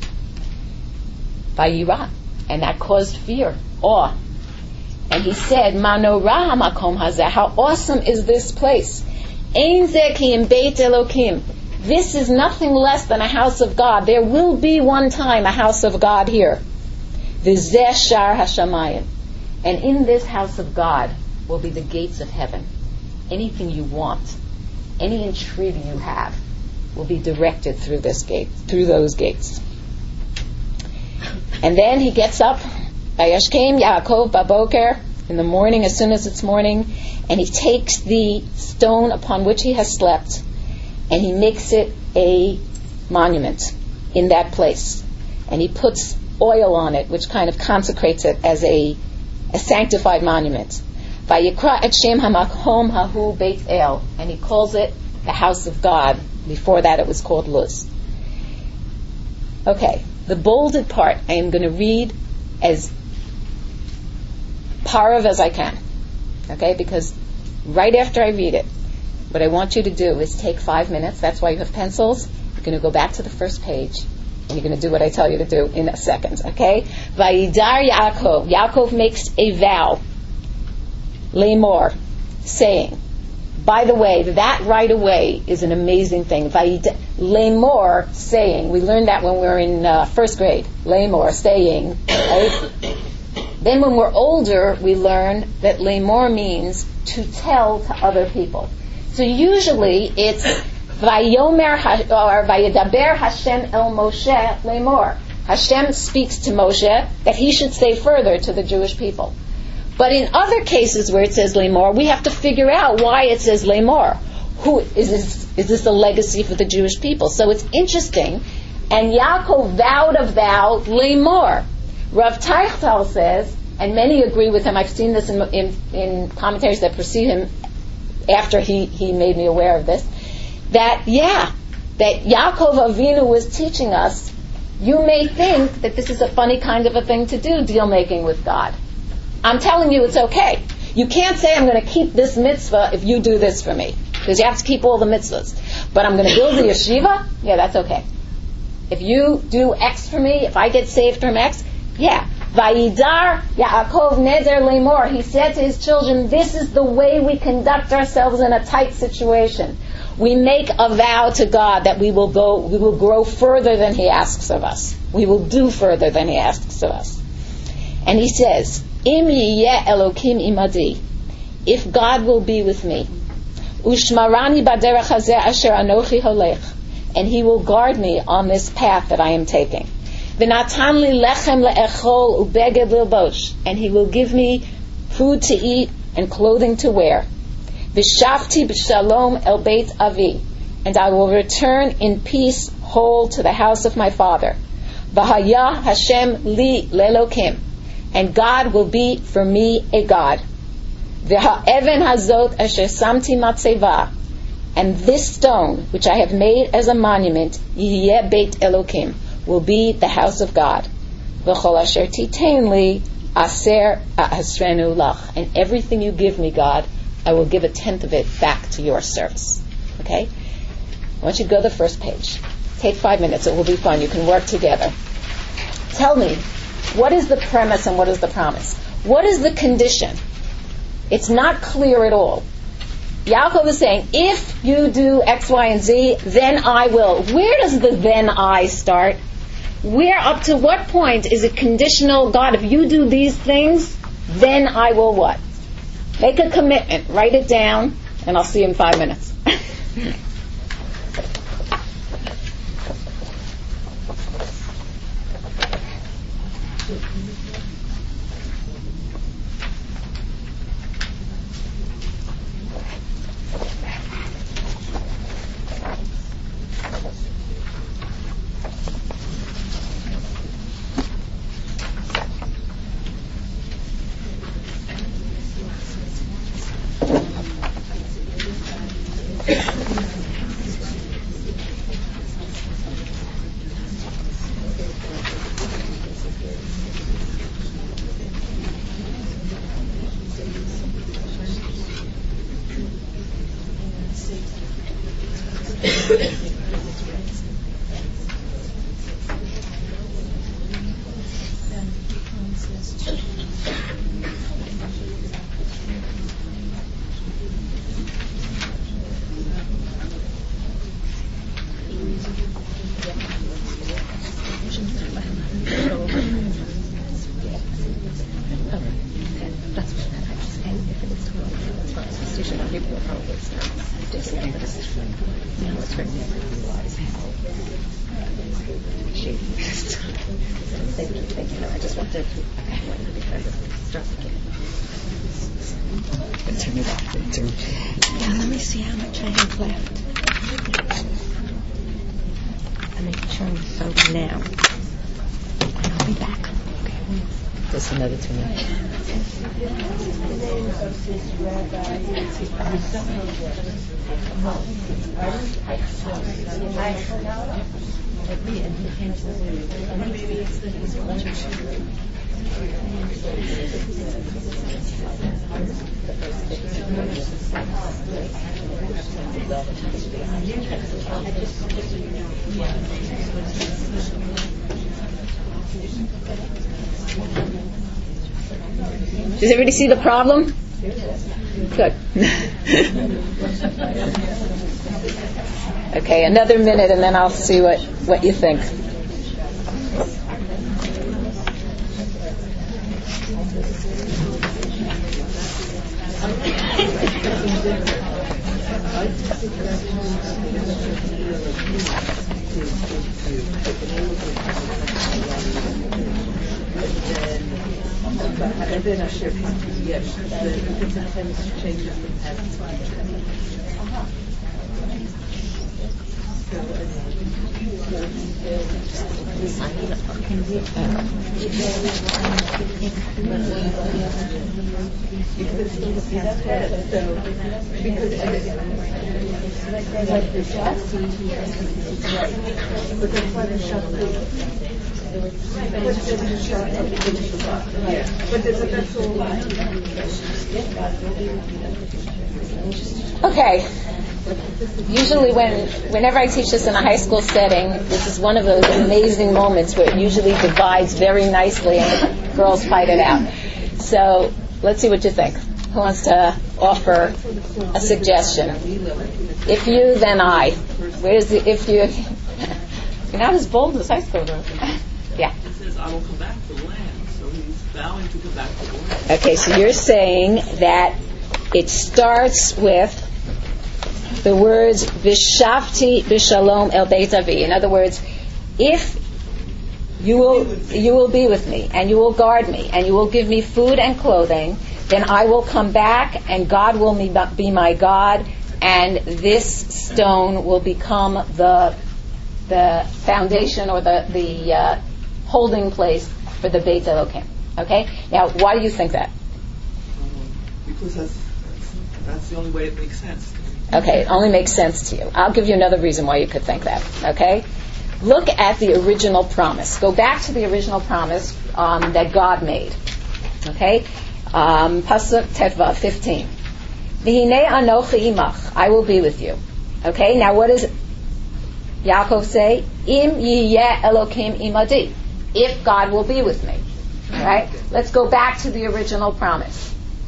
Vayira, and that caused fear, awe. And he said, Manorah hamakom hazeh, how awesome is this place. Ein zeh ki im beit Elokim, this is nothing less than a house of God. There will be one time a house of God here. V'zeh shar hashamayim, and in this house of God will be the gates of heaven. Anything you want, any entreaty you have, will be directed through this gate, through those gates. And then he gets up, Vayashkem Yaakov baboker, in the morning, as soon as it's morning, and he takes the stone upon which he has slept, and he makes it a monument in that place. And he puts oil on it, which kind of consecrates it as a sanctified monument. Vayikra et shem hamakom hahu Beit El, and he calls it the house of God. Before that it was called Luz. Okay, the bolded part I am going to read as parav as I can. Okay, because right after I read it, what I want you to do is take 5 minutes. That's why you have pencils. You're going to go back to the first page, and you're going to do what I tell you to do in a second. Okay? Vayidar Yaakov. Yaakov makes a vow. Lemor, saying. By the way, that right away is an amazing thing. Lemor, saying. We learned that when we were in first grade. Lemor, saying. Right? Then when we're older, we learn that lemor means to tell to other people. So usually it's Vayomer or Vayedaber Hashem el Moshe lemor. Hashem speaks to Moshe that he should say further to the Jewish people. But in other cases where it says lemor, we have to figure out why it says lemor. Who is this? Is this a legacy for the Jewish people? So it's interesting. And Yaakov vowed a vow lemor. Rav Teichtal says, and many agree with him. I've seen this in commentaries that precede him after he made me aware of this. That Yaakov Avinu was teaching us, you may think that this is a funny kind of a thing to do, deal making with God. I'm telling you it's okay. You can't say I'm going to keep this mitzvah if you do this for me. Because you have to keep all the mitzvahs. But I'm going to build the yeshiva? Yeah, that's okay. If you do X for me, if I get saved from X, yeah. Vayidar Yaakov Neder Lemor. He said to his children, this is the way we conduct ourselves in a tight situation. We make a vow to God that we will grow further than He asks of us. We will do further than He asks of us. And he says, Im yiyeh Elokim imadi, if God will be with me, ushmarani baderech hazeh asher anochi holech, and He will guard me on this path that I am taking. V'natan li lechem le'echol ubeged lilbosh, and He will give me food to eat and clothing to wear. V'shavti b'shalom el beit avi, and I will return in peace whole to the house of my father. V'haya Hashem li lelokim, and God will be for me a God. V'ha'even hazot asher samti matzeva, and this stone which I have made as a monument, yiyeh beit Elokim, will be the house of God. V'chol asher titein li aser asrenu lach, and everything you give me, God, I will give 1/10 of it back to your service. Okay? I want you to go to the first page. Take 5 minutes. It will be fun. You can work together. Tell me, what is the premise and what is the promise? What is the condition? It's not clear at all. Yaakov is saying, if you do X, Y, and Z, then I will. Where does the then I start? Where up to what point is it conditional? God, if you do these things, then I will what? Make a commitment. Write it down, and I'll see you in 5 minutes. Let me see how much I have left. I'm making sure I'm sober now. And I'll be back. Okay. Just another 2 minutes. Does everybody see the problem? Good. Okay, another minute and then I'll see what you think. And then Asher yes, the sentence changes from past to future. You can still see that head, so because like the chassis, but that's why the shot. Okay. Usually whenever I teach this in a high school setting, this is one of those amazing moments where it usually divides very nicely and the girls fight it out. So let's see what you think. Who wants to offer a suggestion? If you, then I. Where's the if you? You're not as bold as high school girls. Yeah. It says, I will come back to the land. So he's vowing to come back to the land. Okay, so you're saying that it starts with the words V'shavti b'shalom el beit avi. In other words, if you will be with me and you will guard me and you will give me food and clothing, then I will come back and God will be my God, and this stone will become the foundation or the holding place for the Beit Elokim. Okay? Now, why do you think that? Because that's the only way it makes sense. Okay, it only makes sense to you. I'll give you another reason why you could think that. Okay? Look at the original promise. Go back to the original promise that God made. Okay? Pasuk Tetvav 15. V'hinei anochi imach. I will be with you. Okay? Now, what does Yaakov say? Im yiyeh Elokim imadi. If God will be with me. All right? Let's go back to the original promise.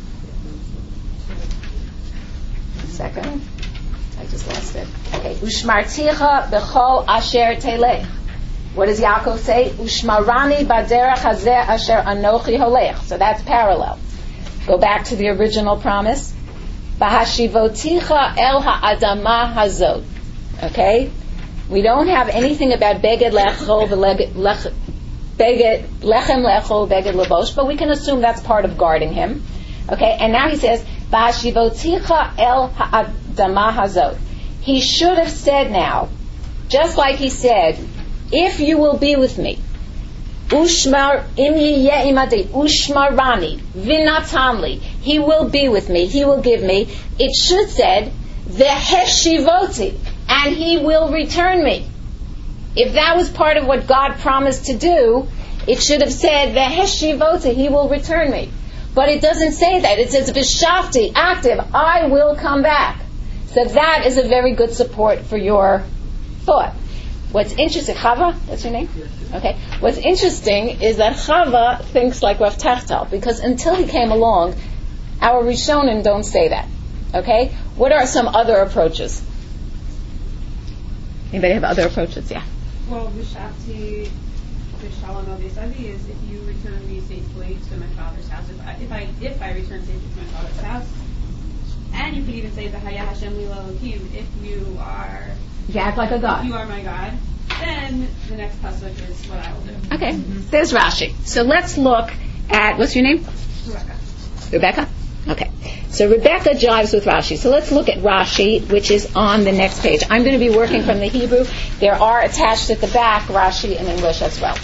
Second. I just lost it. Okay. Ushmarticha b'chol asher telech. What does Yaakov say? Ushmarani baderech hazeh asher anochi holech. So that's parallel. Go back to the original promise. Bahashivoticha el ha'adama hazot. Okay? We don't have anything about beged lechol beged lechem lechol beged lebosh, but we can assume that's part of guarding him. Okay? And now he says, Bahashivoticha el ha'adama hazot. He should have said now, just like he said, if you will be with me, Ushmar im yiyeh imadi, Ushmarani, v'natanli, he will be with me, he will give me. It should said, v'heshivoti, and he will return me. If that was part of what God promised to do, it should have said, v'heshivoti, he will return me. But it doesn't say that. It says, v'shavti, active, I will come back. So that is a very good support for your thought. What's interesting, Chava, that's your name? Okay. What's interesting is that Chava thinks like Rav Tachtal, because until he came along, our Rishonim don't say that. Okay? What are some other approaches? Anybody have other approaches? Yeah. Well, V'shavti b'shalom el beit avi is if you return me safely to my father's house. If I return safely to my father's house. And you could even say the Hayah Hashem Lila Elokim, if you are... You act like a god. If you are my God, then the next pasuk is what I will do. Okay. There's Rashi. So let's look at, what's your name? Rebecca? Okay. So Rebecca jives with Rashi. So let's look at Rashi, which is on the next page. I'm going to be working from the Hebrew. There are attached at the back Rashi in English as well.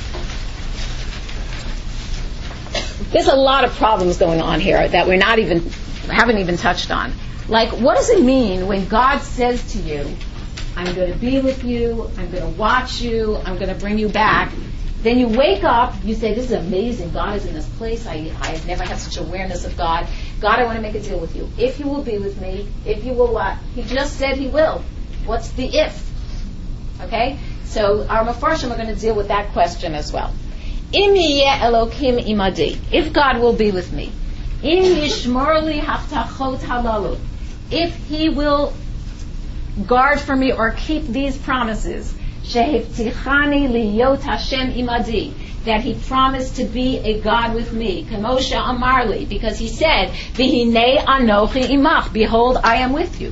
There's a lot of problems going on here that we haven't even touched on. Like, what does it mean when God says to you, I'm going to be with you, I'm going to watch you, I'm going to bring you back. Then you wake up, you say, this is amazing, God is in this place, I've never had such awareness of God. God, I want to make a deal with you. If you will be with me, if you will what? He just said he will. What's the if? Okay? So our Mefarshim are going to deal with that question as well. Im yiyeh Elokim imadi. If God will be with me. Im yishmor li haftachot halalu. If he will guard for me or keep these promises, shehivtichani liyot Hashem imadi, that he promised to be a God with me, kamosha amarli, because he said, v'hinei anochi imach, behold, I am with you.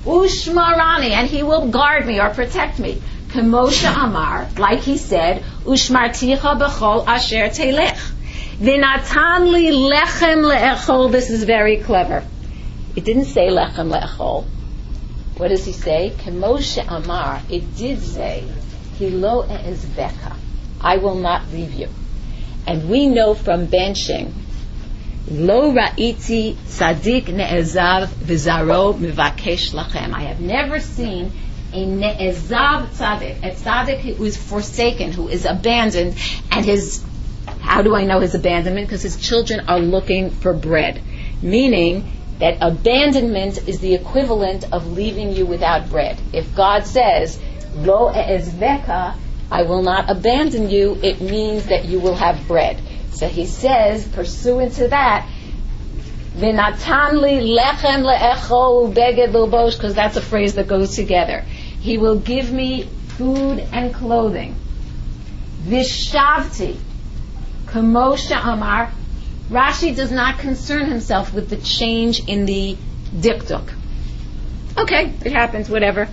Ushmarani, and he will guard me or protect me. Kemosha Amar, like he said, Ushmarticha b'chol asher telech. V'natan li lechem le'echol. This is very clever. It didn't say lechem le'echol. What does he say? Kemosha Amar. It did say, Hilo e'ezveka. I will not leave you. And we know from benching, Lo ra'iti tzadik ne'ezav v'zaro mivakesh lachem. I have never seen a ne'ezav tzadik, a tzadik who is forsaken, who is abandoned, and how do I know his abandonment? Because his children are looking for bread. Meaning that abandonment is the equivalent of leaving you without bread. If God says, Lo e'ezveka, I will not abandon you, it means that you will have bread. So he says, pursuant to that, V'natan li lechem le'echol beged l'bosh, because that's a phrase that goes together. He will give me food and clothing. Vishavti, Kamosha Amar. Rashi does not concern himself with the change in the dikduk. Okay, it happens, whatever.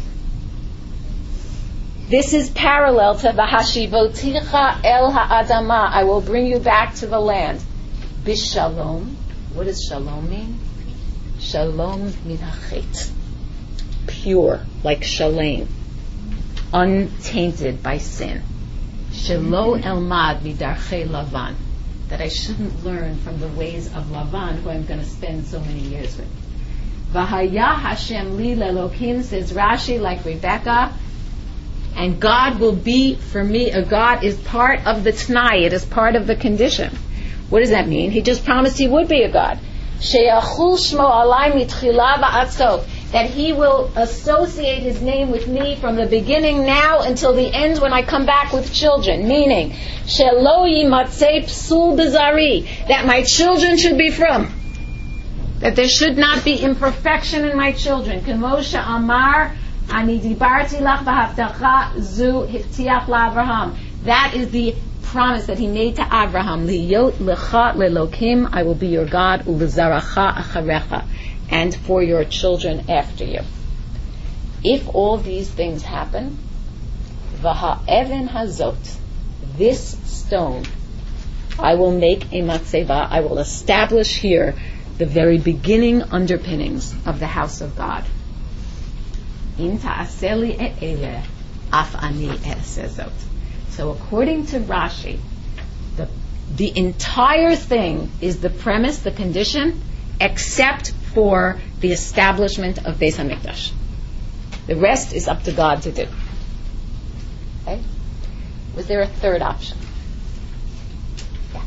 This is parallel to V'hashivoticha el ha'adama. I will bring you back to the land. Bishalom. What does shalom mean? Shalom min hachet. Pure, like shalem. Untainted by sin. Shelo elmad midarchei Lavan. That I shouldn't learn from the ways of Lavan, who I'm going to spend so many years with. V'haya Hashem li lelokim, says Rashi, like Rebecca, and God will be for me a God is part of the t'nai, it is part of the condition. What does that mean? He just promised he would be a God. Sheyachul shmo alai mitchila va'ad sof, that he will associate his name with me from the beginning now until the end when I come back with children. Meaning, shelo yimatzei psul bezari, that my children should be from. That there should not be imperfection in my children. Kemosha Amar, Ani dibarti lach v'havtacha zu hiftiach la'Avraham. That is the promise that he made to Abraham. Liyot lecha lelokim, I will be your God, ulezaracha acharecha, and for your children after you. If all these things happen, v'ha'even hazot, this stone, I will make a matzeva, I will establish here the very beginning underpinnings of the house of God. In ta'aseli e'ele, af ani e'esezot. So according to Rashi, the entire thing is the premise, the condition, except for the establishment of Beis HaMikdash. The rest is up to God to do. Okay? Was there a third option? Yeah.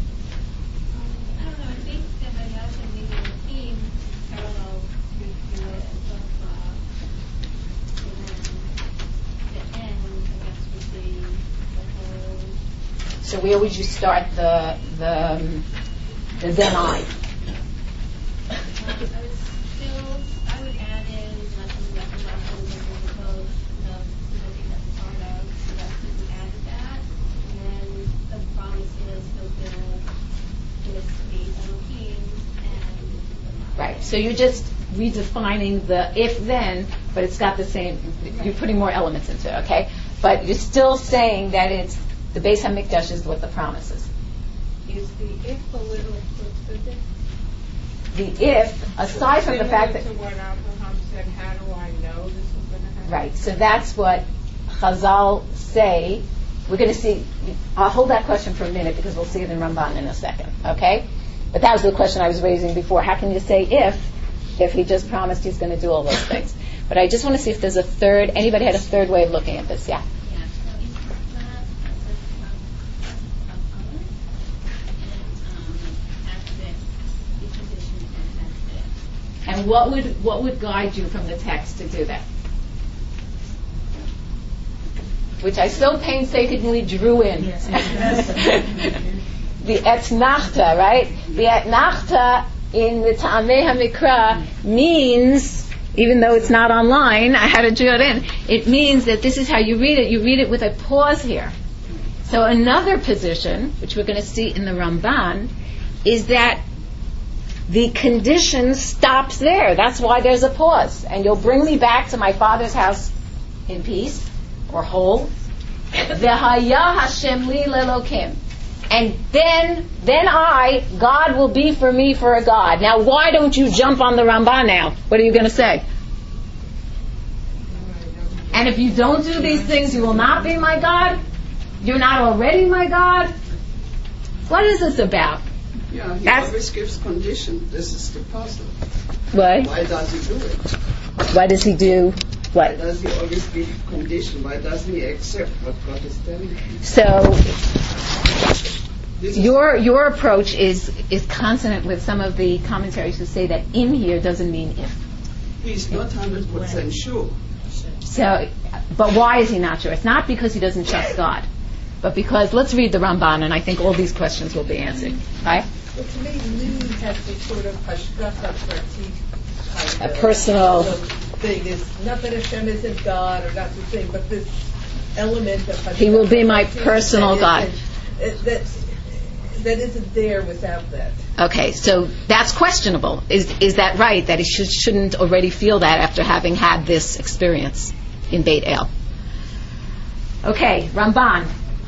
I don't know, I think that Hayat and the theme parallel to the end, I guess, would be the whole. So where would you start the then I? I would add in lessons as opposed to the thing that's a part of, so that you can add to that. And then the promise is fulfilled with the Elohim and the Right. So you're just redefining the if-then, but it's got the same, you're putting more elements into it, okay? But you're still saying that it's, the Beis HaMikdash is what the promise is. Is the if a little specific? The if, aside from the fact that... To what Abraham said, how do I know this is going to happen? Right, so that's what Chazal say. We're going to see, I'll hold that question for a minute because we'll see it in Ramban in a second, okay? But that was the question I was raising before. How can you say if he just promised he's going to do all those things? But I just want to see if there's a third, anybody had a third way of looking at this, yeah? And what would guide you from the text to do that? Which I so painstakingly drew in. Yes. The etnachta, right? The etnachta in the Ta'amei HaMikra means, even though it's not online, I had to draw it in. It means that this is how you read it. You read it with a pause here. So another position, which we're going to see in the Ramban, is that the condition stops there. That's why there's a pause. And you'll bring me back to my father's house in peace, or whole. V'haya Hashem li lelokim. And then God will be for me for a God. Now, why don't you jump on the Ramban now? What are you going to say? And if you don't do these things, you will not be my God? You're not already my God? What is this about? Yeah, he always gives condition. This is the puzzle. What? Why does he do it? Why does he do what? Why does he always give condition? Why doesn't he accept what God is telling him? So, your approach is consonant with some of the commentaries who say that in here doesn't mean if. He's not 100% sure. So, but why is he not sure? It's not because he doesn't trust God, but because, let's read the Ramban, and I think all these questions will be answered. Right? But to me, news has this sort of hashgacha pratit kind A personal thing. Is not that Hashem isn't God or not the thing, but this element of hashgacha. He will be my personal God. That isn't there without that. Okay, so that's questionable. Is that right? That he shouldn't already feel that after having had this experience in Beit El. Okay, Ramban.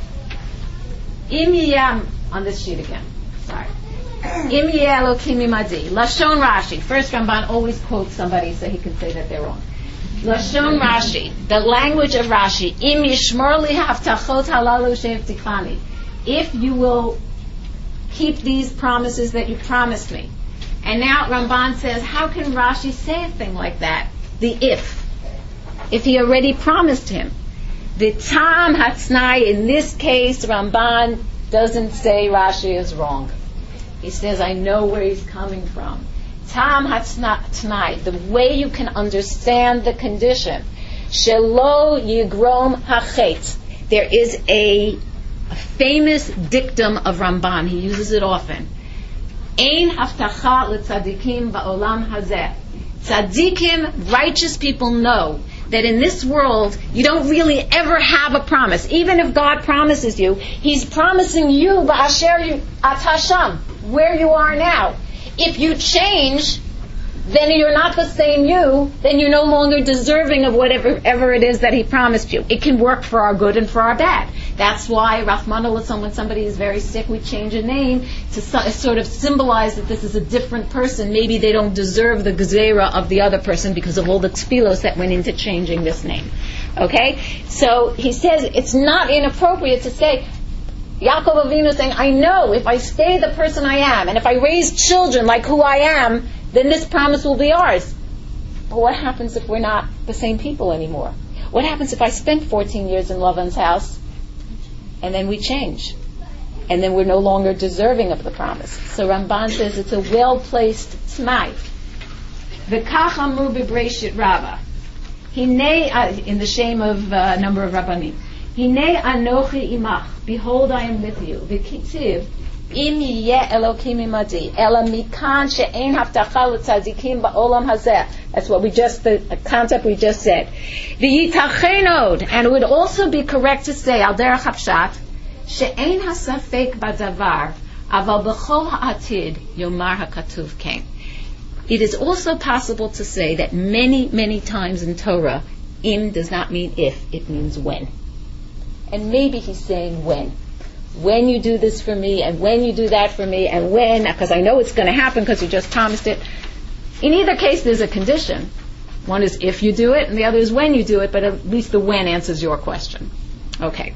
Im yam on this sheet again. Sorry. Im Elokim imadi. Lashon Rashi. First, Ramban always quotes somebody so he can say that they're wrong. Lashon Rashi. The language of Rashi. Im yishmor li haftachot halalu she'avtichani. If you will keep these promises that you promised me. And now Ramban says, how can Rashi say a thing like that? The if he already promised him. The tam hatznai, in this case, Ramban doesn't say Rashi is wrong. He says, I know where he's coming from. Tam hatznai, the way you can understand the condition. Shelo yigrom hachet. There is a famous dictum of Ramban. He uses it often. Ein haftacha l'tzadikim ba'olam hazeh. Tzadikim, righteous people, know that in this world you don't really ever have a promise. Even if God promises you, He's promising you ba'asher atasham, where you are now. If you change, then you're not the same you, then you're no longer deserving of whatever it is that He promised you. It can work for our good and for our bad. That's why, Rahman al-Islam, when somebody is very sick, we change a name to sort of symbolize that this is a different person. Maybe they don't deserve the gezerah of the other person because of all the tefillos that went into changing this name. Okay? So he says it's not inappropriate to say, Yaakov Avinu saying, I know if I stay the person I am, and if I raise children like who I am, then this promise will be ours. But what happens if we're not the same people anymore? What happens if I spent 14 years in Lavan's house, and then we change? And then we're no longer deserving of the promise. So Ramban says it's a well-placed t'mai. V'kach amru b'Breshit Rabbah. Hinei, in the shame of a number of Rabbanim. Hinei anochi imach. Behold, I am with you. V'kitiv. Im yeh Elokim imadi. Ela mikan she'ein haftacha l'tzadikim ba'olam hazeh. That's what the concept we just said. V'yitachenod. And it would also be correct to say, al derech hapshat, she'ein hasafek badavar, aval b'chol ha'atid yomar ha'katuv kein. It is also possible to say that many, many times in Torah, im does not mean if, it means when. And maybe he's saying when. When you do this for me, and when you do that for me, and when, because I know it's going to happen because you just promised it. In either case, there's a condition. One is if you do it, and the other is when you do it, but at least the when answers your question. Okay.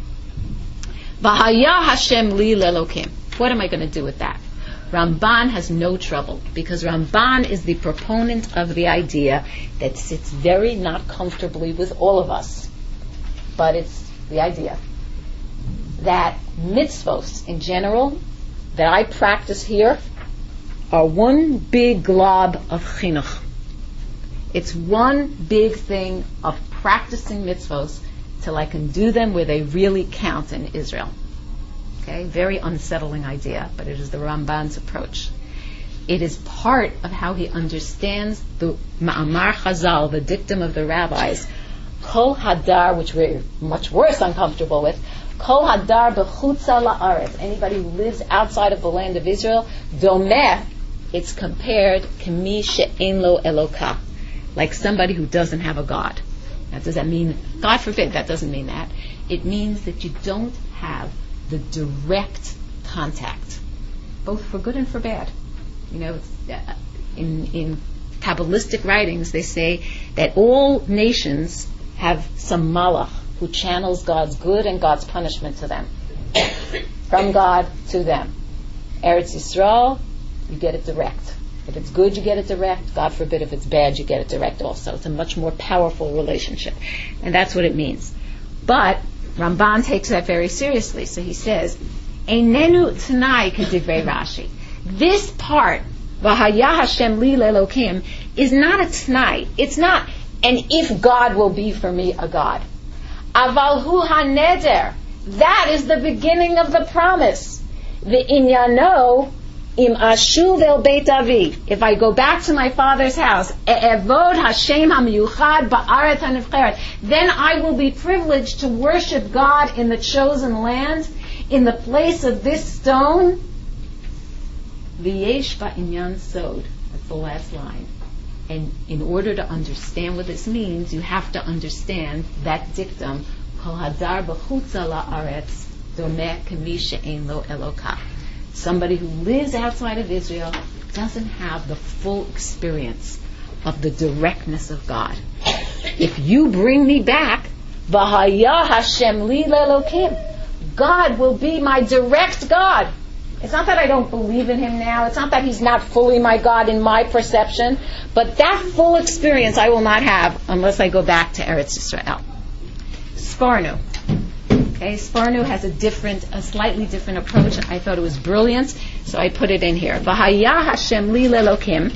V'haya Hashem li lelokim. What am I going to do with that? Ramban has no trouble, because Ramban is the proponent of the idea that sits very not comfortably with all of us. But it's the idea that mitzvos in general that I practice here are one big glob of chinuch. It's one big thing of practicing mitzvos till I can do them where they really count in Israel. Okay, very unsettling idea, but it is the Ramban's approach. It is part of how he understands the Ma'amar Chazal, the dictum of the rabbis, Kol Hadar, which we're much worse uncomfortable with, Kol Hadar b'chutza la'aretz. Anybody who lives outside of the land of Israel, domeh it's compared k'mi she'en lo Eloka, like somebody who doesn't have a God. Now, does that mean, God forbid, that doesn't mean that. It means that you don't have the direct contact, both for good and for bad. You know, in Kabbalistic writings, they say that all nations have some malach who channels God's good and God's punishment to them, from God to them. Eretz Yisrael, you get it direct. If it's good, you get it direct. God forbid, if it's bad, you get it direct also. It's a much more powerful relationship. And that's what it means. But Ramban takes that very seriously. So he says, Einenu Tanai Kedivrei Rashi. This part, V'haya Hashem li lelokim, is not a Tanai. It's not, and if God will be for me a God. Aval hu haneder. That is the beginning of the promise. V'inyano im ashuv el beit avi. If I go back to my father's house, evod Hashem hamiyuchad ba'aret hanivcheret, then I will be privileged to worship God in the chosen land, in the place of this stone. V'yesh ba'inyan sod. That's the last line. And in order to understand what this means, you have to understand that dictum, Kol hadar b'chutza la'aretz domeh k'mi she'en lo Eloka. Somebody who lives outside of Israel doesn't have the full experience of the directness of God. If you bring me back, V'haya Hashem li lelokim, God will be my direct God. It's not that I don't believe in Him now. It's not that He's not fully my God in my perception. But that full experience I will not have unless I go back to Eretz Yisrael. Sforno. Okay, Sforno has a slightly different approach. I thought it was brilliant, so I put it in here. V'haya Hashem li lelokim.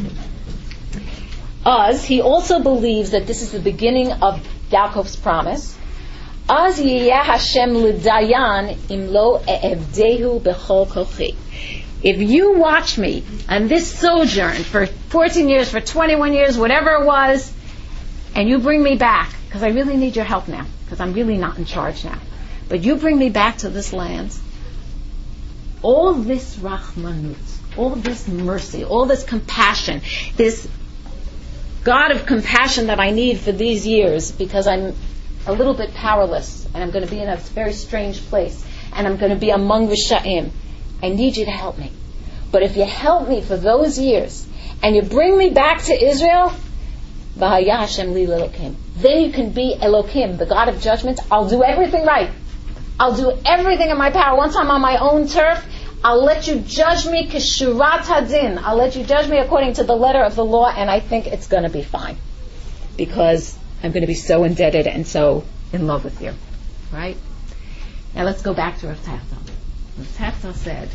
He also believes that this is the beginning of Yaakov's promise. Az yiyeh Hashem l'dayan im lo e'evdehu b'chol kochi. If you watch me on this sojourn for 14 years, for 21 years, whatever it was, and you bring me back, because I really need your help now, because I'm really not in charge now, but you bring me back to this land, all this rachmanut, all this mercy, all this compassion, this God of compassion that I need for these years, because I'm a little bit powerless, and I'm going to be in a very strange place, and I'm going to be among Risha'im. I need you to help me. But if you help me for those years, and you bring me back to Israel, V'haya Hashem li lelokim, then you can be Elokim, the God of judgment. I'll do everything right. I'll do everything in my power. Once I'm on my own turf, I'll let you judge me kishurat hadin. I'll let you judge me according to the letter of the law, and I think it's going to be fine. Because I'm going to be so indebted and so in love with you. Right? Now let's go back to Rav Tachtel. Rav Tachtel said,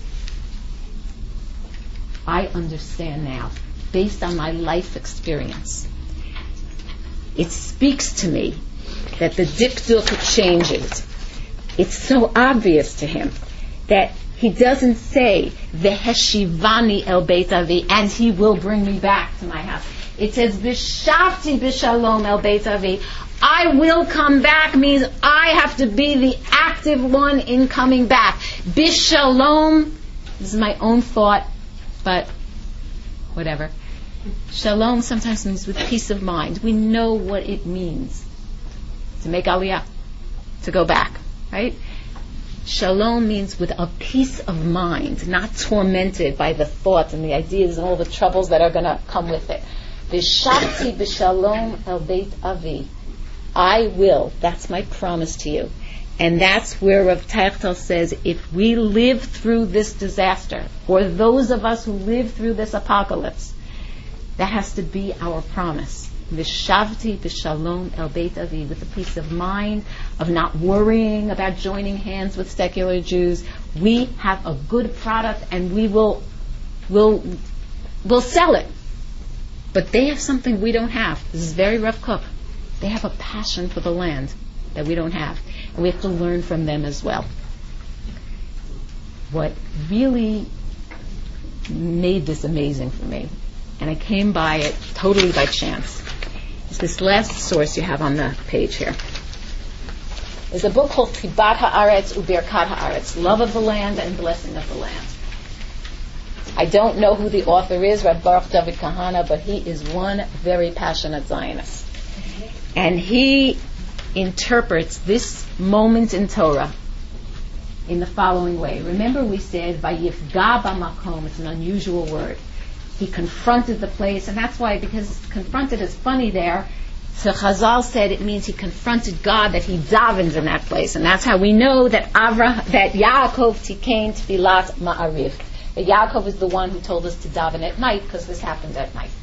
I understand now, based on my life experience, it speaks to me that the dikduk changes. It's so obvious to him that he doesn't say, Veheshivani el Beit Avi, and he will bring me back to my house. It says, Vishavti b'shalom el Beit Avi. I will come back means I have to be the active one in coming back. Bishalom, this is my own thought, but whatever. Shalom sometimes means with peace of mind. We know what it means to make aliyah, to go back, right? Shalom means with a peace of mind, not tormented by the thoughts and the ideas and all the troubles that are going to come with it. Vishavti b'shalom el Beit Avi. I will. That's my promise to you. And that's where Rav Tachtel says, if we live through this disaster, or those of us who live through this apocalypse, that has to be our promise. Vishavti b'shalom el Beit Avi, with a peace of mind, of not worrying about joining hands with secular Jews. We have a good product, and we will sell it. But they have something we don't have. This is very rough cook. They have a passion for the land that we don't have. And we have to learn from them as well. What really made this amazing for me, and I came by it totally by chance, is this last source you have on the page here. There's a book called Chibat Haaretz Uberkat Haaretz, Love of the Land and Blessing of the Land. I don't know who the author is, Reb Baruch David Kahana, but he is one very passionate Zionist. And he interprets this moment in Torah in the following way. Remember we said, Vayifga b'makom, it's an unusual word. He confronted the place, and that's why, because confronted is funny there, so Chazal said it means he confronted God, that he davened in that place. And that's how we know that Yaakov tikain tfilat ma'ariv. That Yaakov is the one who told us to daven at night, because this happened at night.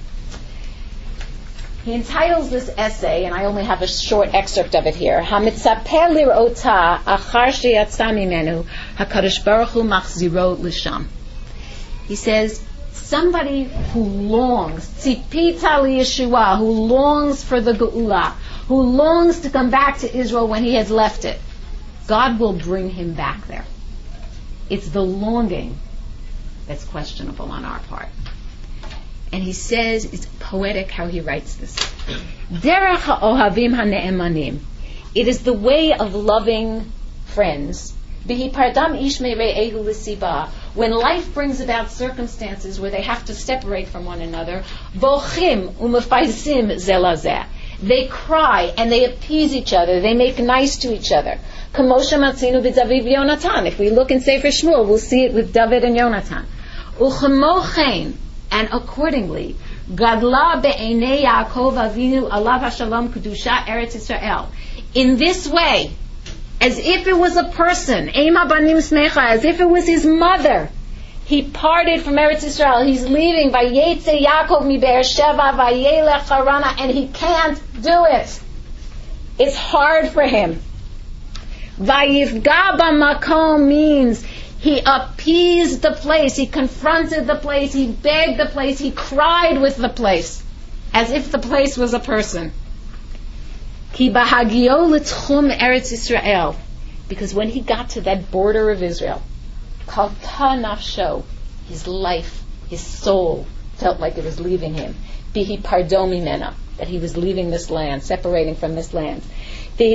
He entitles this essay, and I only have a short excerpt of it here, HaMitzapeh lir'ota achar sheyatza mimenu HaKadosh Baruch Hu machziro l'sham. He says, somebody who longs, tzipita liyeshua, who longs for the geula, who longs to come back to Israel when he has left it, God will bring him back there. It's the longing that's questionable on our part. And he says, it's poetic how he writes this. Derech ha'ohavim ha'ne'emanim. It is the way of loving friends. Bihi pardam ish me're'ehu l'siba. When life brings about circumstances where they have to separate from one another, bochim u'mefaisim ze lazeh. They cry and they appease each other. They make nice to each other. Kamosha matzinu b'David v'Yonatan. If we look in Sefer Shmuel, we'll see it with David and Yonatan. U'chemochein. And accordingly, Gadla be'enei Yaakov Avinu alav hashalom kedusha Eretz Yisrael. In this way, as if it was a person, Ema banim smecha, as if it was his mother, he parted from Eretz Yisrael. He's leaving. Vayetze Yaakov mi Beersheva vayelech Harana, and he can't do it. It's hard for him. Vayifga b'makom means he appeased the place, he confronted the place, he begged the place, he cried with the place, as if the place was a person. Ki bahagio l'tchum Eretz Yisrael, because when he got to that border of Israel, kalta nafsho, his life, his soul, felt like it was leaving him. Bihi pardo mimena, that he was leaving this land, separating from this land. And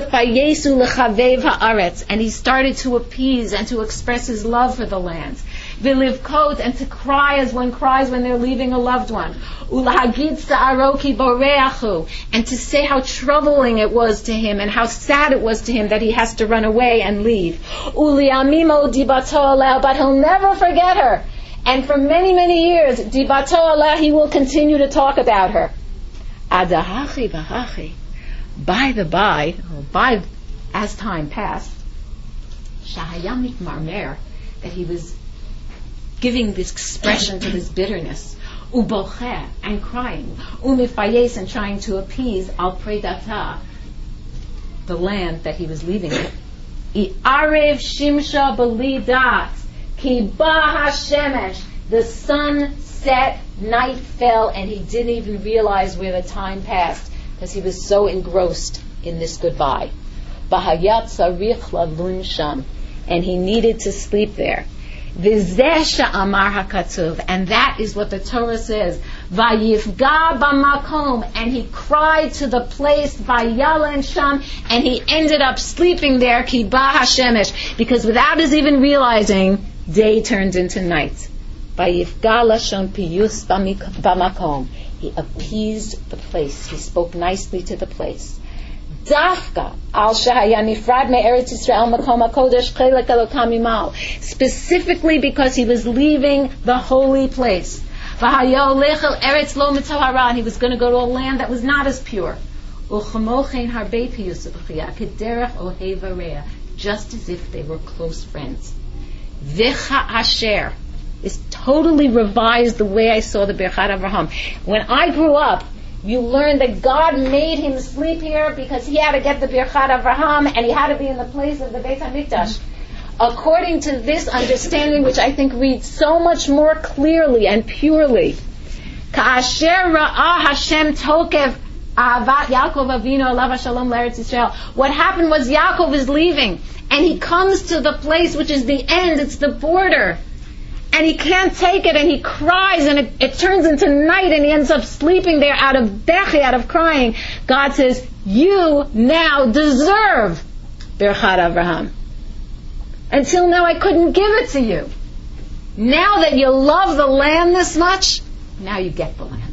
he started to appease and to express his love for the land. And to cry as one cries when they're leaving a loved one. And to say how troubling it was to him and how sad it was to him that he has to run away and leave. But he'll never forget her. And for many, many years, dibato aleh, he will continue to talk about her. Adahachi v'hachi. By the by, as time passed, Shahayamik Marmer, that he was giving this expression to this bitterness, Uboche, and crying, Umifayes, and trying to appease Al Predata, the land that he was leaving. Arev Shimsha Belidat, Ki Ba Hashemesh, the sun set, night fell, and he didn't even realize where the time passed, because he was so engrossed in this goodbye. Bahayat sarich lalun sham, and he needed to sleep there. V'zeh amar hakatuv, and that is what the Torah says. Vayifga b'makom, and he cried to the place vayalan sham, and he ended up sleeping there. Ki ba hashemesh, because without his even realizing, day turned into night. Vayifga lashon piyus b'makom. He appeased the place. He spoke nicely to the place. Dafka al shahaya nifrad me Eretz Yisrael makom hakodesh chelek elokam imal. Specifically because he was leaving the holy place. V'hayo lechel Eretz lo mitahara. He was going to go to a land that was not as pure. Uchamochein harbe piyus b'chiyah kederech ohev areya. Just as if they were close friends. V'cha asher is totally revised the way I saw the Birchat Avraham. When I grew up, you learned that God made him sleep here because he had to get the Birchat Avraham and he had to be in the place of the Beit HaMikdash. According to this understanding, which I think reads so much more clearly and purely, Ka'asher ra'ah Hashem tokev ahavat Yaakov Avinu alav hashalom l'Eretz Yisrael. What happened was Yaakov is leaving and he comes to the place which is the end, it's the border. And he can't take it, and he cries, and it turns into night, and he ends up sleeping there out of bechi, out of crying. God says, you now deserve Birchat Avraham. Until now I couldn't give it to you. Now that you love the land this much, now you get the land.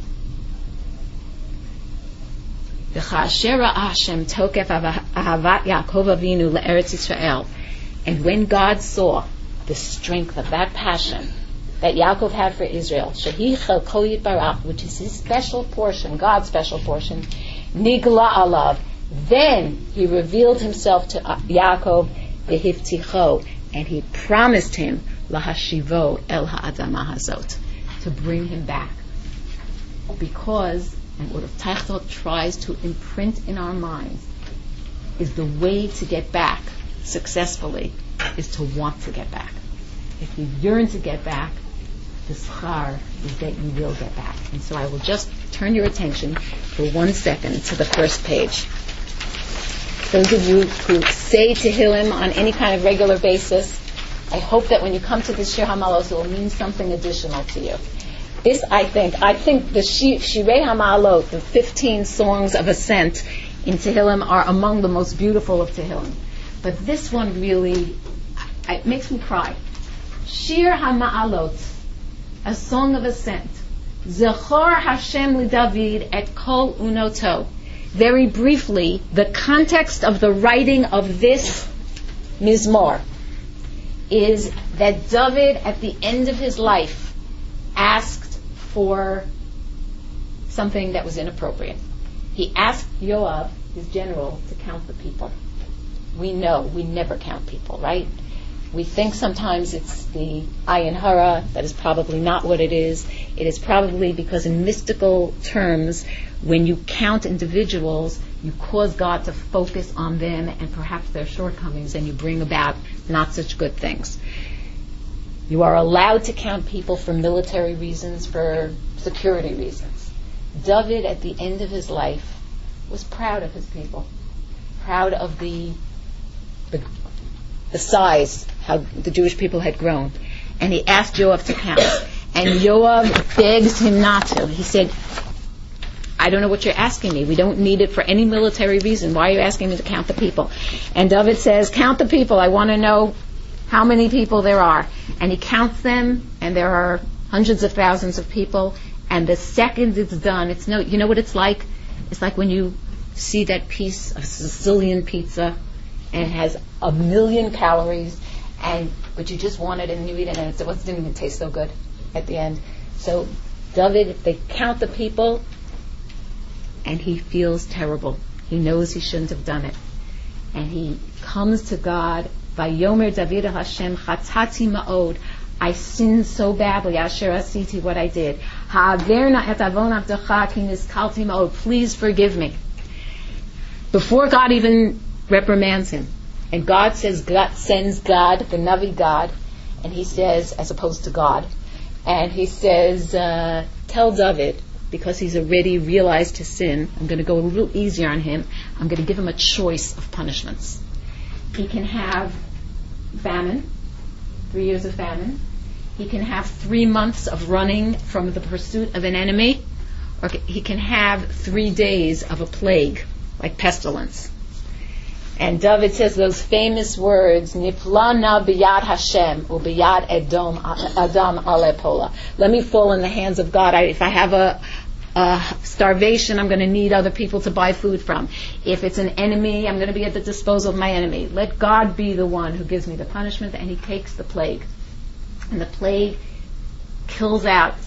And when God saw the strength of that passion that Yaakov had for Israel, which is his special portion, God's special portion, Nigla alav, then he revealed himself to Yaakov, v'hivticho, and he promised him, lahashivo el ha'adama hazot, to bring him back. Because, and what Taichot tries to imprint in our minds, is the way to get back successfully is to want to get back. If you yearn to get back, the schar is that you will get back. And so I will just turn your attention for 1 second to the first page. Those of you who say Tehillim on any kind of regular basis, I hope that when you come to the Shir HaMa'alot, it will mean something additional to you. This, I think the Shirei HaMa'alot, the 15 songs of ascent in Tehillim, are among the most beautiful of Tehillim. But this one really, it makes me cry. Shir HaMa'alot, a song of ascent. Zechor Hashem li David et kol unoto. Very briefly, the context of the writing of this Mizmor is that David, at the end of his life, asked for something that was inappropriate. He asked Yoav, his general, to count the people. We know we never count people, right? We think sometimes it's the Ayin Hara. That is probably not what it is. It is probably because in mystical terms, when you count individuals, you cause God to focus on them and perhaps their shortcomings, and you bring about not such good things. You are allowed to count people for military reasons, for security reasons. David, at the end of his life, was proud of his people, proud of the size, how the Jewish people had grown. And he asked Yoav to count. And Yoav begs him not to. He said, I don't know what you're asking me. We don't need it for any military reason. Why are you asking me to count the people? And David says, count the people. I want to know how many people there are. And he counts them, and there are hundreds of thousands of people. And the second it's done, you know what it's like? It's like when you see that piece of Sicilian pizza, and it has 1,000,000 calories, but you just want it and you eat it, and it didn't even taste so good at the end. So David, they count the people, and he feels terrible. He knows he shouldn't have done it. And he comes to God, Vayomer David Hashem, Chatzati Ma'od, I sinned so badly, Asher Asiti, what I did. Ha'averna et avon avdecha ki nizkalti ma'od, please forgive me. Before God even reprimands him, and God sends God, the Navi God, and he says, as opposed to God, and he says, tell David, because he's already realized his sin, I'm going to go a little easier on him. I'm going to give him a choice of punishments. He can have famine, 3 years of famine. He can have 3 months of running from the pursuit of an enemy, or he can have 3 days of a plague, like pestilence. And David says those famous words, Niflana biyad Hashem, ubiyad Adam alepola. Let me fall in the hands of God. If I have a starvation, I'm going to need other people to buy food from. If it's an enemy, I'm going to be at the disposal of my enemy. Let God be the one who gives me the punishment, and he takes the plague. And the plague kills out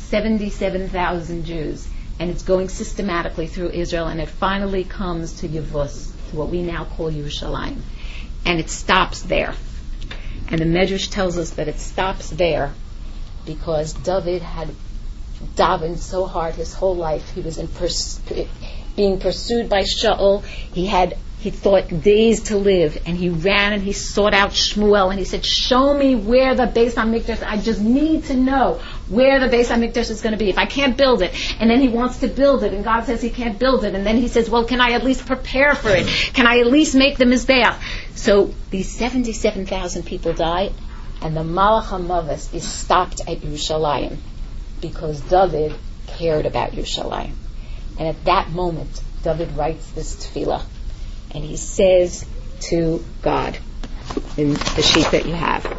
77,000 Jews, and it's going systematically through Israel, and it finally comes to Yevus, to what we now call Yerushalayim. And it stops there. And the Medrash tells us that it stops there because David had davened so hard his whole life. He was being pursued by Shaul. He thought days to live, and he ran and he sought out Shmuel, and he said, show me where the Beis HaMikdash, I just need to know where the Beis HaMikdash is going to be. If I can't build it, and then he wants to build it, and God says he can't build it, and then he says, well, can I at least prepare for it? Can I at least make the Mizbeach? So these 77,000 people die, and the Malach HaMavis is stopped at Yerushalayim, because David cared about Yerushalayim. And at that moment, David writes this tefillah. And he says to God, in the sheet that you have,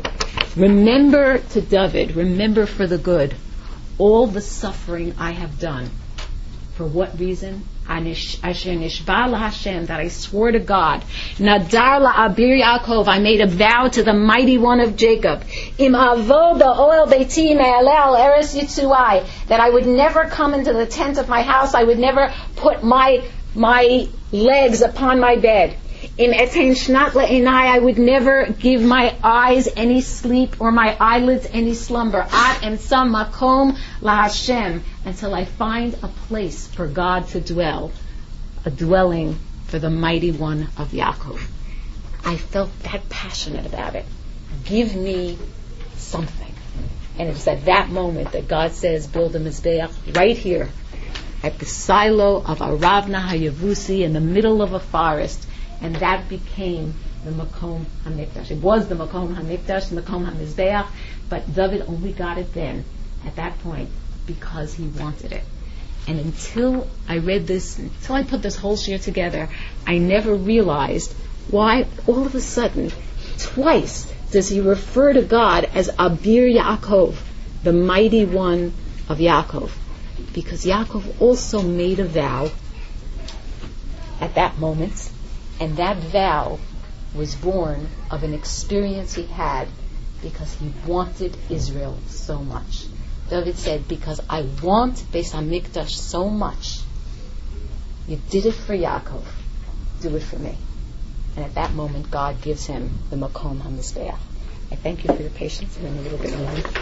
Remember to David, remember for the good, all the suffering I have done. For what reason? Asher nishba LaHashem, that I swore to God. Nadar la'abir Yaakov, I made a vow to the mighty one of Jacob. Im avod oel beiti me'aleh al eres yitzuai, that I would never come into the tent of my house, I would never put my legs upon my bed. Im etein shnat le'enai, I would never give my eyes any sleep or my eyelids any slumber. Ad emsa makom LaHashem, until I find a place for God to dwell, a dwelling for the mighty one of Yaakov. I felt that passionate about it. Give me something. And it's at that moment that God says, build a Mizbeach right here, at the silo of Aravna HaYavusi in the middle of a forest. And that became the Makom HaMikdash. It was the Makom HaMikdash, the Makom HaMizbeach, but David only got it then, at that point, because he wanted it. And until I read this, until I put this whole shir together, I never realized why all of a sudden, twice, does he refer to God as Abir Yaakov, the mighty one of Yaakov. Because Yaakov also made a vow at that moment, and that vow was born of an experience he had because he wanted Israel so much. David said, because I want Beis HaMikdash so much, you did it for Yaakov, do it for me. And at that moment, God gives him the Makom HaMizbeach. I thank you for your patience, and then a little bit more.